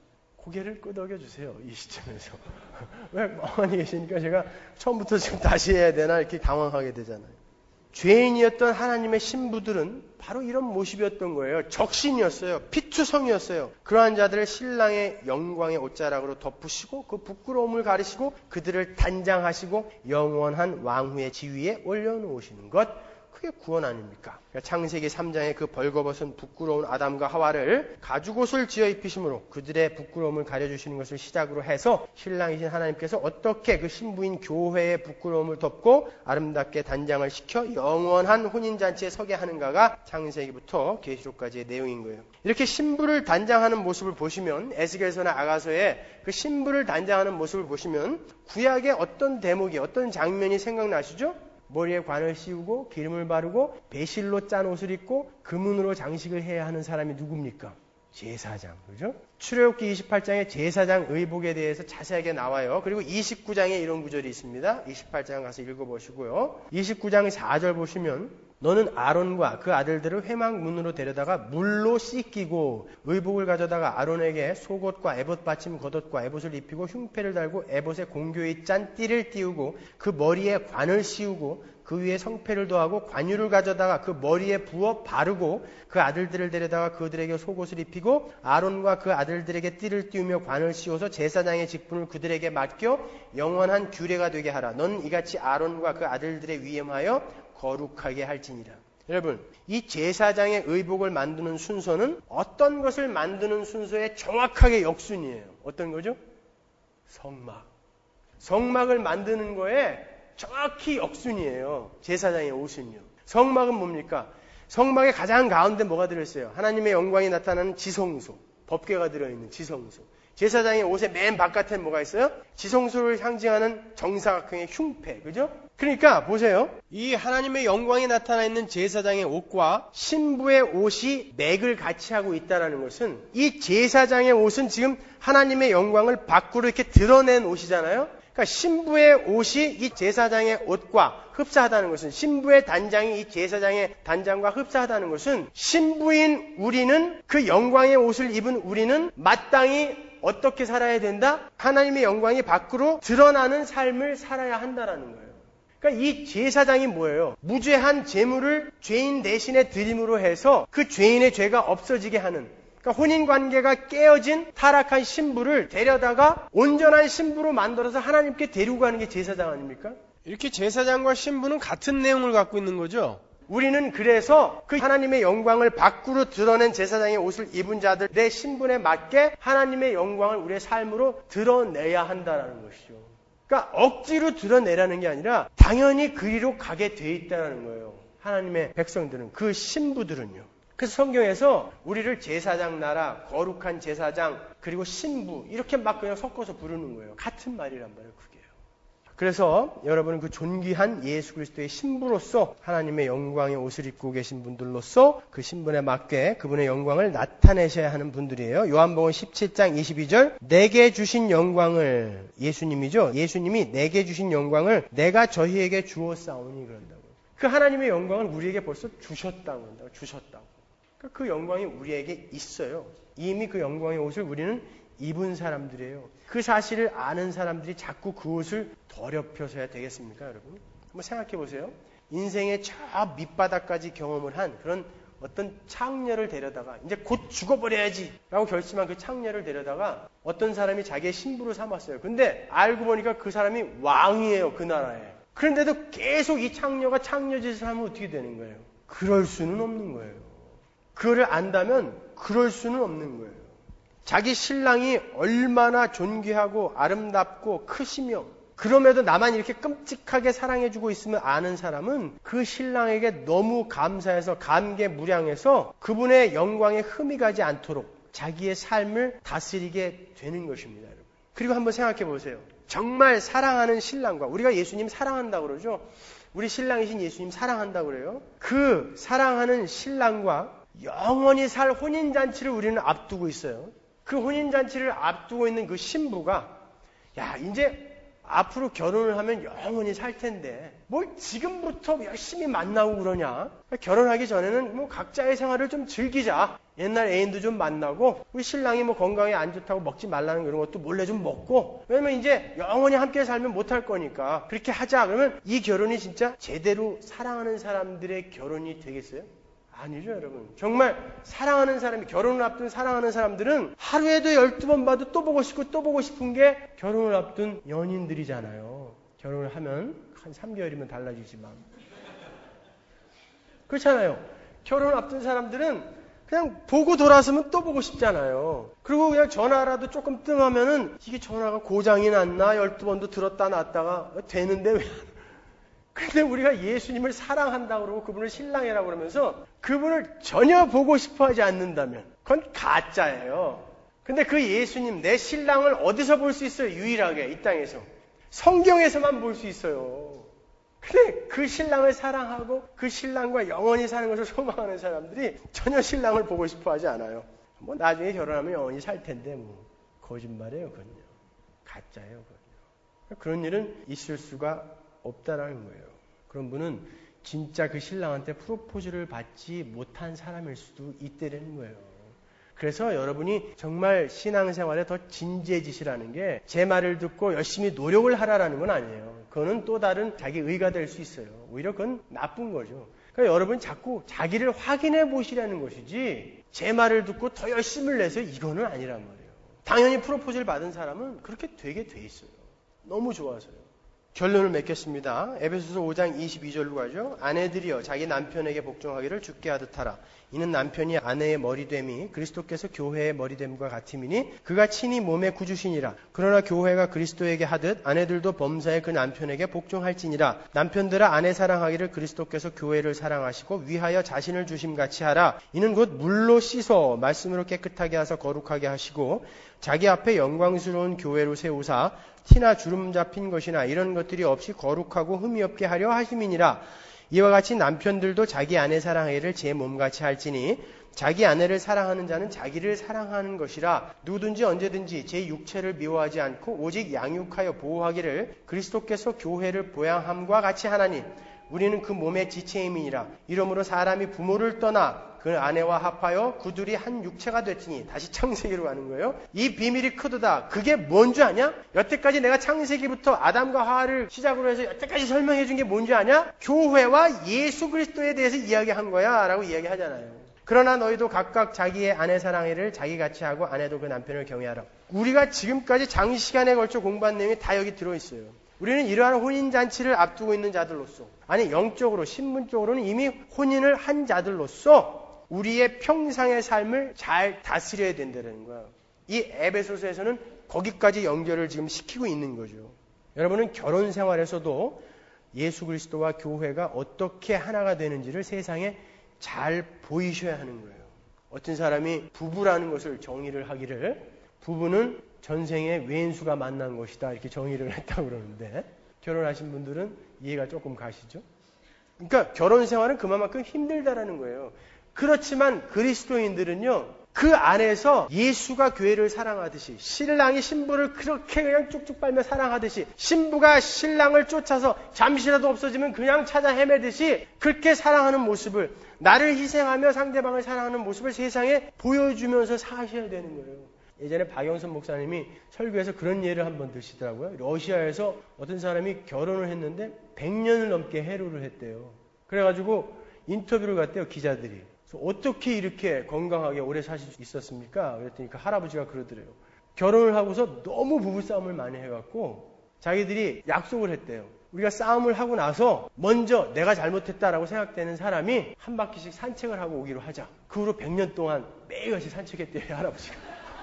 Speaker 1: 고개를 끄덕여 주세요. 이 시점에서. 왜 멍하니 계시니까 제가 처음부터 지금 다시 해야 되나 이렇게 당황하게 되잖아요. 죄인이었던 하나님의 신부들은 바로 이런 모습이었던 거예요. 적신이었어요. 피투성이었어요. 그러한 자들을 신랑의 영광의 옷자락으로 덮으시고 그 부끄러움을 가리시고 그들을 단장하시고 영원한 왕후의 지위에 올려놓으시는 것, 그게 구원 아닙니까? 창세기 삼 장의 그 벌거벗은 부끄러운 아담과 하와를 가죽옷을 지어 입히심으로 그들의 부끄러움을 가려주시는 것을 시작으로 해서 신랑이신 하나님께서 어떻게 그 신부인 교회의 부끄러움을 덮고 아름답게 단장을 시켜 영원한 혼인잔치에 서게 하는가가 창세기부터 계시록까지의 내용인 거예요. 이렇게 신부를 단장하는 모습을 보시면, 에스겔서나 아가서에 그 신부를 단장하는 모습을 보시면 구약의 어떤 대목이, 어떤 장면이 생각나시죠? 머리에 관을 씌우고 기름을 바르고 배실로 짠 옷을 입고 금은으로 장식을 해야 하는 사람이 누굽니까? 제사장, 그죠? 출애굽기 이십팔 장에 제사장 의복에 대해서 자세하게 나와요. 그리고 이십구 장에 이런 구절이 있습니다. 이십팔 장 가서 읽어보시고요. 이십구 장 사 절 보시면 너는 아론과 그 아들들을 회막문으로 데려다가 물로 씻기고 의복을 가져다가 아론에게 속옷과 에봇 받침 겉옷과 에봇을 입히고 흉패를 달고 에봇에 공교의 짠 띠를 띄우고 그 머리에 관을 씌우고 그 위에 성패를 더하고 관유를 가져다가 그 머리에 부어 바르고 그 아들들을 데려다가 그들에게 속옷을 입히고 아론과 그 아들들에게 띠를 띄우며 관을 씌워서 제사장의 직분을 그들에게 맡겨 영원한 규례가 되게 하라. 넌 이같이 아론과 그 아들들의 위임하여 거룩하게 할지니라. 여러분, 이 제사장의 의복을 만드는 순서는 어떤 것을 만드는 순서의 정확하게 역순이에요. 어떤 거죠? 성막. 성막을 만드는 거에 정확히 역순이에요. 제사장의 옷은요. 성막은 뭡니까? 성막의 가장 가운데 뭐가 들어있어요? 하나님의 영광이 나타나는 지성소, 법궤가 들어있는 지성소. 제사장의 옷의 맨 바깥에 뭐가 있어요? 지성소를 상징하는 정사각형의 흉패, 그죠? 그러니까 보세요. 이 하나님의 영광이 나타나 있는 제사장의 옷과 신부의 옷이 맥을 같이 하고 있다는 것은, 이 제사장의 옷은 지금 하나님의 영광을 밖으로 이렇게 드러낸 옷이잖아요. 그러니까 신부의 옷이 이 제사장의 옷과 흡사하다는 것은, 신부의 단장이 이 제사장의 단장과 흡사하다는 것은, 신부인 우리는, 그 영광의 옷을 입은 우리는 마땅히 어떻게 살아야 된다? 하나님의 영광이 밖으로 드러나는 삶을 살아야 한다라는 거예요. 그러니까 이 제사장이 뭐예요? 무죄한 제물을 죄인 대신에 드림으로 해서 그 죄인의 죄가 없어지게 하는, 그러니까 혼인관계가 깨어진 타락한 신부를 데려다가 온전한 신부로 만들어서 하나님께 데리고 가는 게 제사장 아닙니까? 이렇게 제사장과 신부는 같은 내용을 갖고 있는 거죠. 우리는 그래서 그 하나님의 영광을 밖으로 드러낸 제사장의 옷을 입은 자들의 신분에 맞게 하나님의 영광을 우리의 삶으로 드러내야 한다는 것이죠. 그러니까 억지로 드러내라는 게 아니라 당연히 그리로 가게 돼 있다는 거예요. 하나님의 백성들은, 그 신부들은요. 그래서 성경에서 우리를 제사장 나라, 거룩한 제사장, 그리고 신부 이렇게 막 그냥 섞어서 부르는 거예요. 같은 말이란 말이에요. 그게요. 그래서 여러분은 그 존귀한 예수 그리스도의 신부로서 하나님의 영광의 옷을 입고 계신 분들로서 그 신분에 맞게 그분의 영광을 나타내셔야 하는 분들이에요. 요한복음 십칠 장 이십이 절, 내게 주신 영광을, 예수님이죠. 예수님이 내게 주신 영광을 내가 저희에게 주었사오니 그런다고. 그 하나님의 영광을 우리에게 벌써 주셨다고 한다고. 주셨다고. 그러니까 그 영광이 우리에게 있어요. 이미 그 영광의 옷을 우리는 입은 사람들이에요. 그 사실을 아는 사람들이 자꾸 그 옷을 더럽혀서야 되겠습니까, 여러분? 한번 생각해 보세요. 인생의 저 밑바닥까지 경험을 한 그런 어떤 창녀를 데려다가 이제 곧 죽어버려야지 라고 결심한 그 창녀를 데려다가 어떤 사람이 자기의 신부로 삼았어요. 근데 알고 보니까 그 사람이 왕이에요, 그 나라에. 그런데도 계속 이 창녀가 창녀짓을 하면 어떻게 되는 거예요? 그럴 수는 없는 거예요. 그거를 안다면 그럴 수는 없는 거예요. 자기 신랑이 얼마나 존귀하고 아름답고 크시며 그럼에도 나만 이렇게 끔찍하게 사랑해주고 있으면 아는 사람은 그 신랑에게 너무 감사해서 감개무량해서 그분의 영광에 흠이 가지 않도록 자기의 삶을 다스리게 되는 것입니다. 여러분. 그리고 한번 생각해 보세요. 정말 사랑하는 신랑과, 우리가 예수님 사랑한다고 그러죠. 우리 신랑이신 예수님 사랑한다고 그래요. 그 사랑하는 신랑과 영원히 살 혼인잔치를 우리는 앞두고 있어요. 그 혼인잔치를 앞두고 있는 그 신부가, 야, 이제 앞으로 결혼을 하면 영원히 살 텐데 뭘 지금부터 열심히 만나고 그러냐? 결혼하기 전에는 뭐 각자의 생활을 좀 즐기자. 옛날 애인도 좀 만나고 우리 신랑이 뭐 건강에 안 좋다고 먹지 말라는 이런 것도 몰래 좀 먹고, 왜냐면 이제 영원히 함께 살면 못할 거니까 그렇게 하자. 그러면 이 결혼이 진짜 제대로 사랑하는 사람들의 결혼이 되겠어요? 아니죠, 여러분. 정말 사랑하는 사람이, 결혼을 앞둔 사랑하는 사람들은 하루에도 열두 번 봐도 또 보고 싶고 또 보고 싶은 게 결혼을 앞둔 연인들이잖아요. 결혼을 하면 한 삼 개월이면 달라지지만. 그렇잖아요. 결혼을 앞둔 사람들은 그냥 보고 돌아서면 또 보고 싶잖아요. 그리고 그냥 전화라도 조금 뜸하면은 이게 전화가 고장이 났나? 열두 번도 들었다 놨다가 되는데 왜? 근데 우리가 예수님을 사랑한다고 그러고 그분을 신랑이라고 그러면서 그분을 전혀 보고 싶어 하지 않는다면 그건 가짜예요. 근데 그 예수님, 내 신랑을 어디서 볼 수 있어요? 유일하게 이 땅에서. 성경에서만 볼 수 있어요. 근데 그 신랑을 사랑하고 그 신랑과 영원히 사는 것을 소망하는 사람들이 전혀 신랑을 보고 싶어 하지 않아요. 뭐 나중에 결혼하면 영원히 살 텐데 뭐 거짓말이에요, 그건요. 가짜예요, 그건요. 그런 일은 있을 수가 없다라는 거예요. 그런 분은 진짜 그 신랑한테 프로포즈를 받지 못한 사람일 수도 있다는 거예요. 그래서 여러분이 정말 신앙생활에 더 진지해지시라는 게 제 말을 듣고 열심히 노력을 하라라는 건 아니에요. 그거는 또 다른 자기 의가 될 수 있어요. 오히려 그건 나쁜 거죠. 그러니까 여러분 자꾸 자기를 확인해 보시라는 것이지 제 말을 듣고 더 열심을 내서 이거는 아니란 말이에요. 당연히 프로포즈를 받은 사람은 그렇게 되게 돼 있어요. 너무 좋아서요. 결론을 맺겠습니다. 에베소서 오 장 이십이 절로 가죠. 아내들이여 자기 남편에게 복종하기를 주께 하듯 하라. 이는 남편이 아내의 머리됨이 그리스도께서 교회의 머리됨과 같음이니 그가 친히 몸의 구주시니라. 그러나 교회가 그리스도에게 하듯 아내들도 범사에 그 남편에게 복종할지니라. 남편들아 아내 사랑하기를 그리스도께서 교회를 사랑하시고 위하여 자신을 주심같이 하라. 이는 곧 물로 씻어 말씀으로 깨끗하게 하사 거룩하게 하시고 자기 앞에 영광스러운 교회로 세우사 티나 주름 잡힌 것이나 이런 것들이 없이 거룩하고 흠이 없게 하려 하심이니라. 이와 같이 남편들도 자기 아내 사랑하기를 제 몸같이 할지니 자기 아내를 사랑하는 자는 자기를 사랑하는 것이라. 누구든지 언제든지 제 육체를 미워하지 않고 오직 양육하여 보호하기를 그리스도께서 교회를 보양함과 같이 하나니 우리는 그 몸의 지체임이니라. 이러므로 사람이 부모를 떠나 그 아내와 합하여 그 둘이 한 육체가 됐으니, 다시 창세기로 가는 거예요. 이 비밀이 크도다. 그게 뭔 줄 아냐? 여태까지 내가 창세기부터 아담과 하와를 시작으로 해서 여태까지 설명해 준 게 뭔 줄 아냐? 교회와 예수 그리스도에 대해서 이야기한 거야 라고 이야기하잖아요. 그러나 너희도 각각 자기의 아내 사랑해를 자기같이 하고 아내도 그 남편을 경외하라. 우리가 지금까지 장시간에 걸쳐 공부한 내용이 다 여기 들어있어요. 우리는 이러한 혼인잔치를 앞두고 있는 자들로서, 아니 영적으로 신분적으로는 이미 혼인을 한 자들로서 우리의 평상의 삶을 잘 다스려야 된다는 거야. 이 에베소서에서는 거기까지 연결을 지금 시키고 있는 거죠. 여러분은 결혼 생활에서도 예수 그리스도와 교회가 어떻게 하나가 되는지를 세상에 잘 보이셔야 하는 거예요. 어떤 사람이 부부라는 것을 정의를 하기를 부부는 전생에 왼수가 만난 것이다 이렇게 정의를 했다고 그러는데, 결혼하신 분들은 이해가 조금 가시죠? 그러니까 결혼 생활은 그만큼 힘들다라는 거예요. 그렇지만 그리스도인들은요, 그 안에서 예수가 교회를 사랑하듯이, 신랑이 신부를 그렇게 그냥 쭉쭉 빨며 사랑하듯이, 신부가 신랑을 쫓아서 잠시라도 없어지면 그냥 찾아 헤매듯이 그렇게 사랑하는 모습을, 나를 희생하며 상대방을 사랑하는 모습을 세상에 보여주면서 사셔야 되는 거예요. 예전에 박영선 목사님이 설교에서 그런 예를 한번 드시더라고요. 러시아에서 어떤 사람이 결혼을 했는데 백 년을 넘게 해로를 했대요. 그래가지고 인터뷰를 갔대요, 기자들이. 그래서 어떻게 이렇게 건강하게 오래 사실 수 있었습니까? 그랬더니 그 할아버지가 그러더래요. 결혼을 하고서 너무 부부싸움을 많이 해갖고 자기들이 약속을 했대요. 우리가 싸움을 하고 나서 먼저 내가 잘못했다라고 생각되는 사람이 한 바퀴씩 산책을 하고 오기로 하자. 그 후로 백 년 동안 매일같이 산책했대요, 할아버지가.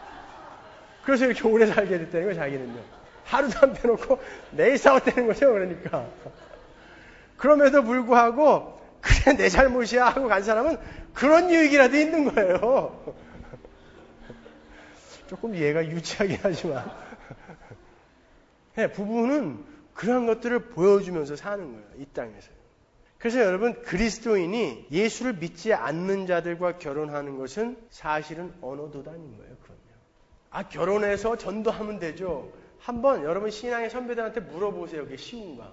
Speaker 1: 그래서 이렇게 오래 살게 됐다는 거예요, 자기는요. 하루도 안 빼놓고 매일 싸웠다는 거죠, 그러니까. 그럼에도 불구하고 그래 내 잘못이야 하고 간 사람은 그런 유익이라도 있는 거예요. 조금 이해가 유치하긴 하지만 네, 부부는 그런 것들을 보여주면서 사는 거예요, 이 땅에서. 그래서 여러분, 그리스도인이 예수를 믿지 않는 자들과 결혼하는 것은 사실은 언어 도단인 거예요. 그럼요. 아, 결혼해서 전도하면 되죠. 한번 여러분 신앙의 선배들한테 물어보세요. 그게 쉬운가?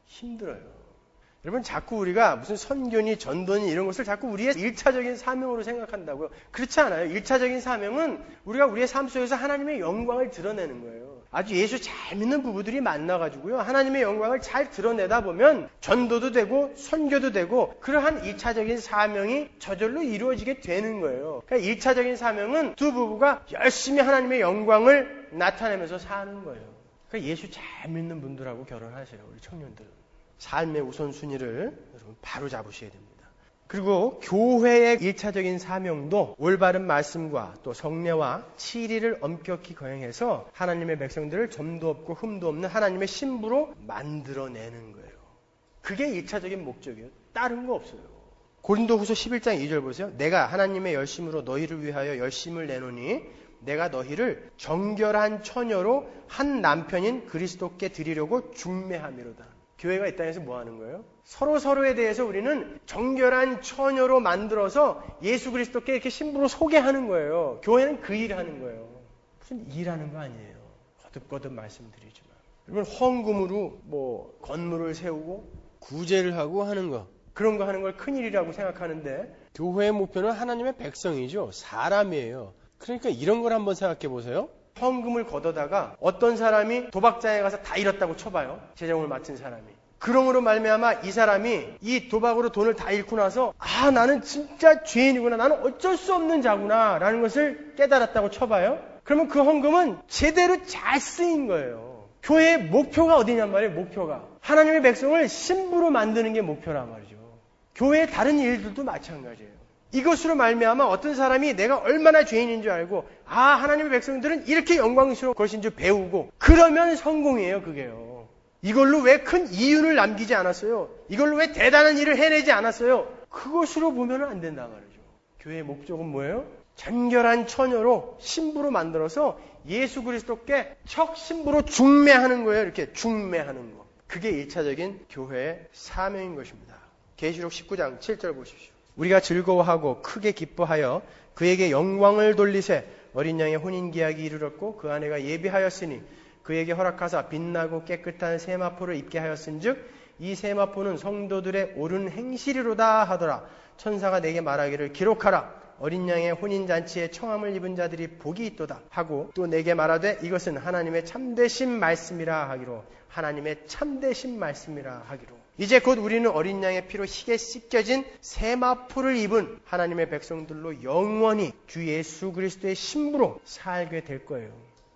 Speaker 1: 힘들어요. 여러분 자꾸 우리가 무슨 선교니 전도니 이런 것을 자꾸 우리의 일차적인 사명으로 생각한다고요. 그렇지 않아요. 일차적인 사명은 우리가 우리의 삶 속에서 하나님의 영광을 드러내는 거예요. 아주 예수 잘 믿는 부부들이 만나가지고요. 하나님의 영광을 잘 드러내다 보면 전도도 되고 선교도 되고 그러한 일차적인 사명이 저절로 이루어지게 되는 거예요. 그러니까 일차적인 사명은 두 부부가 열심히 하나님의 영광을 나타내면서 사는 거예요. 그러니까 예수 잘 믿는 분들하고 결혼하세요. 우리 청년들은. 삶의 우선순위를 여러분 바로 잡으셔야 됩니다. 그리고 교회의 일차적인 사명도 올바른 말씀과 또 성례와 치리를 엄격히 거행해서 하나님의 백성들을 점도 없고 흠도 없는 하나님의 신부로 만들어내는 거예요. 그게 일차적인 목적이에요. 다른 거 없어요. 고린도후서 십일 장 이 절 보세요. 내가 하나님의 열심으로 너희를 위하여 열심을 내노니 내가 너희를 정결한 처녀로 한 남편인 그리스도께 드리려고 중매함이로다. 교회가 이 땅에서 뭐 하는 거예요? 서로 서로에 대해서 우리는 정결한 처녀로 만들어서 예수 그리스도께 이렇게 신부로 소개하는 거예요. 교회는 그 일을 하는 거예요. 무슨 일하는 거 아니에요. 거듭거듭 말씀드리지만. 여러분 헌금으로 뭐 건물을 세우고 구제를 하고 하는 거. 그런 거 하는 걸 큰일이라고 생각하는데 교회의 목표는 하나님의 백성이죠. 사람이에요. 그러니까 이런 걸 한번 생각해 보세요. 헌금을 걷어다가 어떤 사람이 도박장에 가서 다 잃었다고 쳐봐요. 재정을 맡은 사람이. 그러므로 말미암아 이 사람이 이 도박으로 돈을 다 잃고 나서 아 나는 진짜 죄인이구나. 나는 어쩔 수 없는 자구나 라는 것을 깨달았다고 쳐봐요. 그러면 그 헌금은 제대로 잘 쓰인 거예요. 교회의 목표가 어디냔 말이에요. 목표가. 하나님의 백성을 신부로 만드는 게 목표란 말이죠. 교회의 다른 일들도 마찬가지예요. 이것으로 말미암아 어떤 사람이 내가 얼마나 죄인인 줄 알고 아 하나님의 백성들은 이렇게 영광스러운 것인 줄 배우고 그러면 성공이에요. 그게요. 이걸로 왜 큰 이윤을 남기지 않았어요? 이걸로 왜 대단한 일을 해내지 않았어요? 그것으로 보면 안 된단 말이죠. 교회의 목적은 뭐예요? 정결한 처녀로 신부로 만들어서 예수 그리스도께 척 신부로 중매하는 거예요. 이렇게 중매하는 거. 그게 일차적인 교회의 사명인 것입니다. 계시록 십구 장 칠 절 보십시오. 우리가 즐거워하고 크게 기뻐하여 그에게 영광을 돌리세 어린 양의 혼인계약이 이르렀고 그 아내가 예비하였으니 그에게 허락하사 빛나고 깨끗한 세마포를 입게 하였은즉 이 세마포는 성도들의 옳은 행실이로다 하더라. 천사가 내게 말하기를 기록하라. 어린 양의 혼인잔치에 청함을 입은 자들이 복이 있도다 하고 또 내게 말하되 이것은 하나님의 참되신 말씀이라 하기로 하나님의 참되신 말씀이라 하기로 이제 곧 우리는 어린 양의 피로 희게 씻겨진 세마포를 입은 하나님의 백성들로 영원히 주 예수 그리스도의 신부로 살게 될 거예요.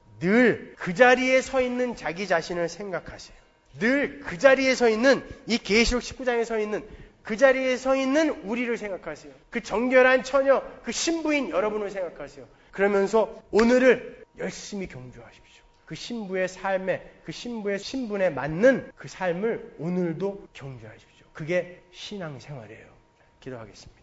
Speaker 1: 늘 그 자리에 서 있는 자기 자신을 생각하세요. 늘 그 자리에 서 있는 이 계시록 십구 장에 서 있는 그 자리에 서 있는 우리를 생각하세요. 그 정결한 처녀, 그 신부인 여러분을 생각하세요. 그러면서 오늘을 열심히 경주하십시오. 그 신부의 삶에, 그 신부의 신분에 맞는 그 삶을 오늘도 경주하십시오. 그게 신앙생활이에요. 기도하겠습니다.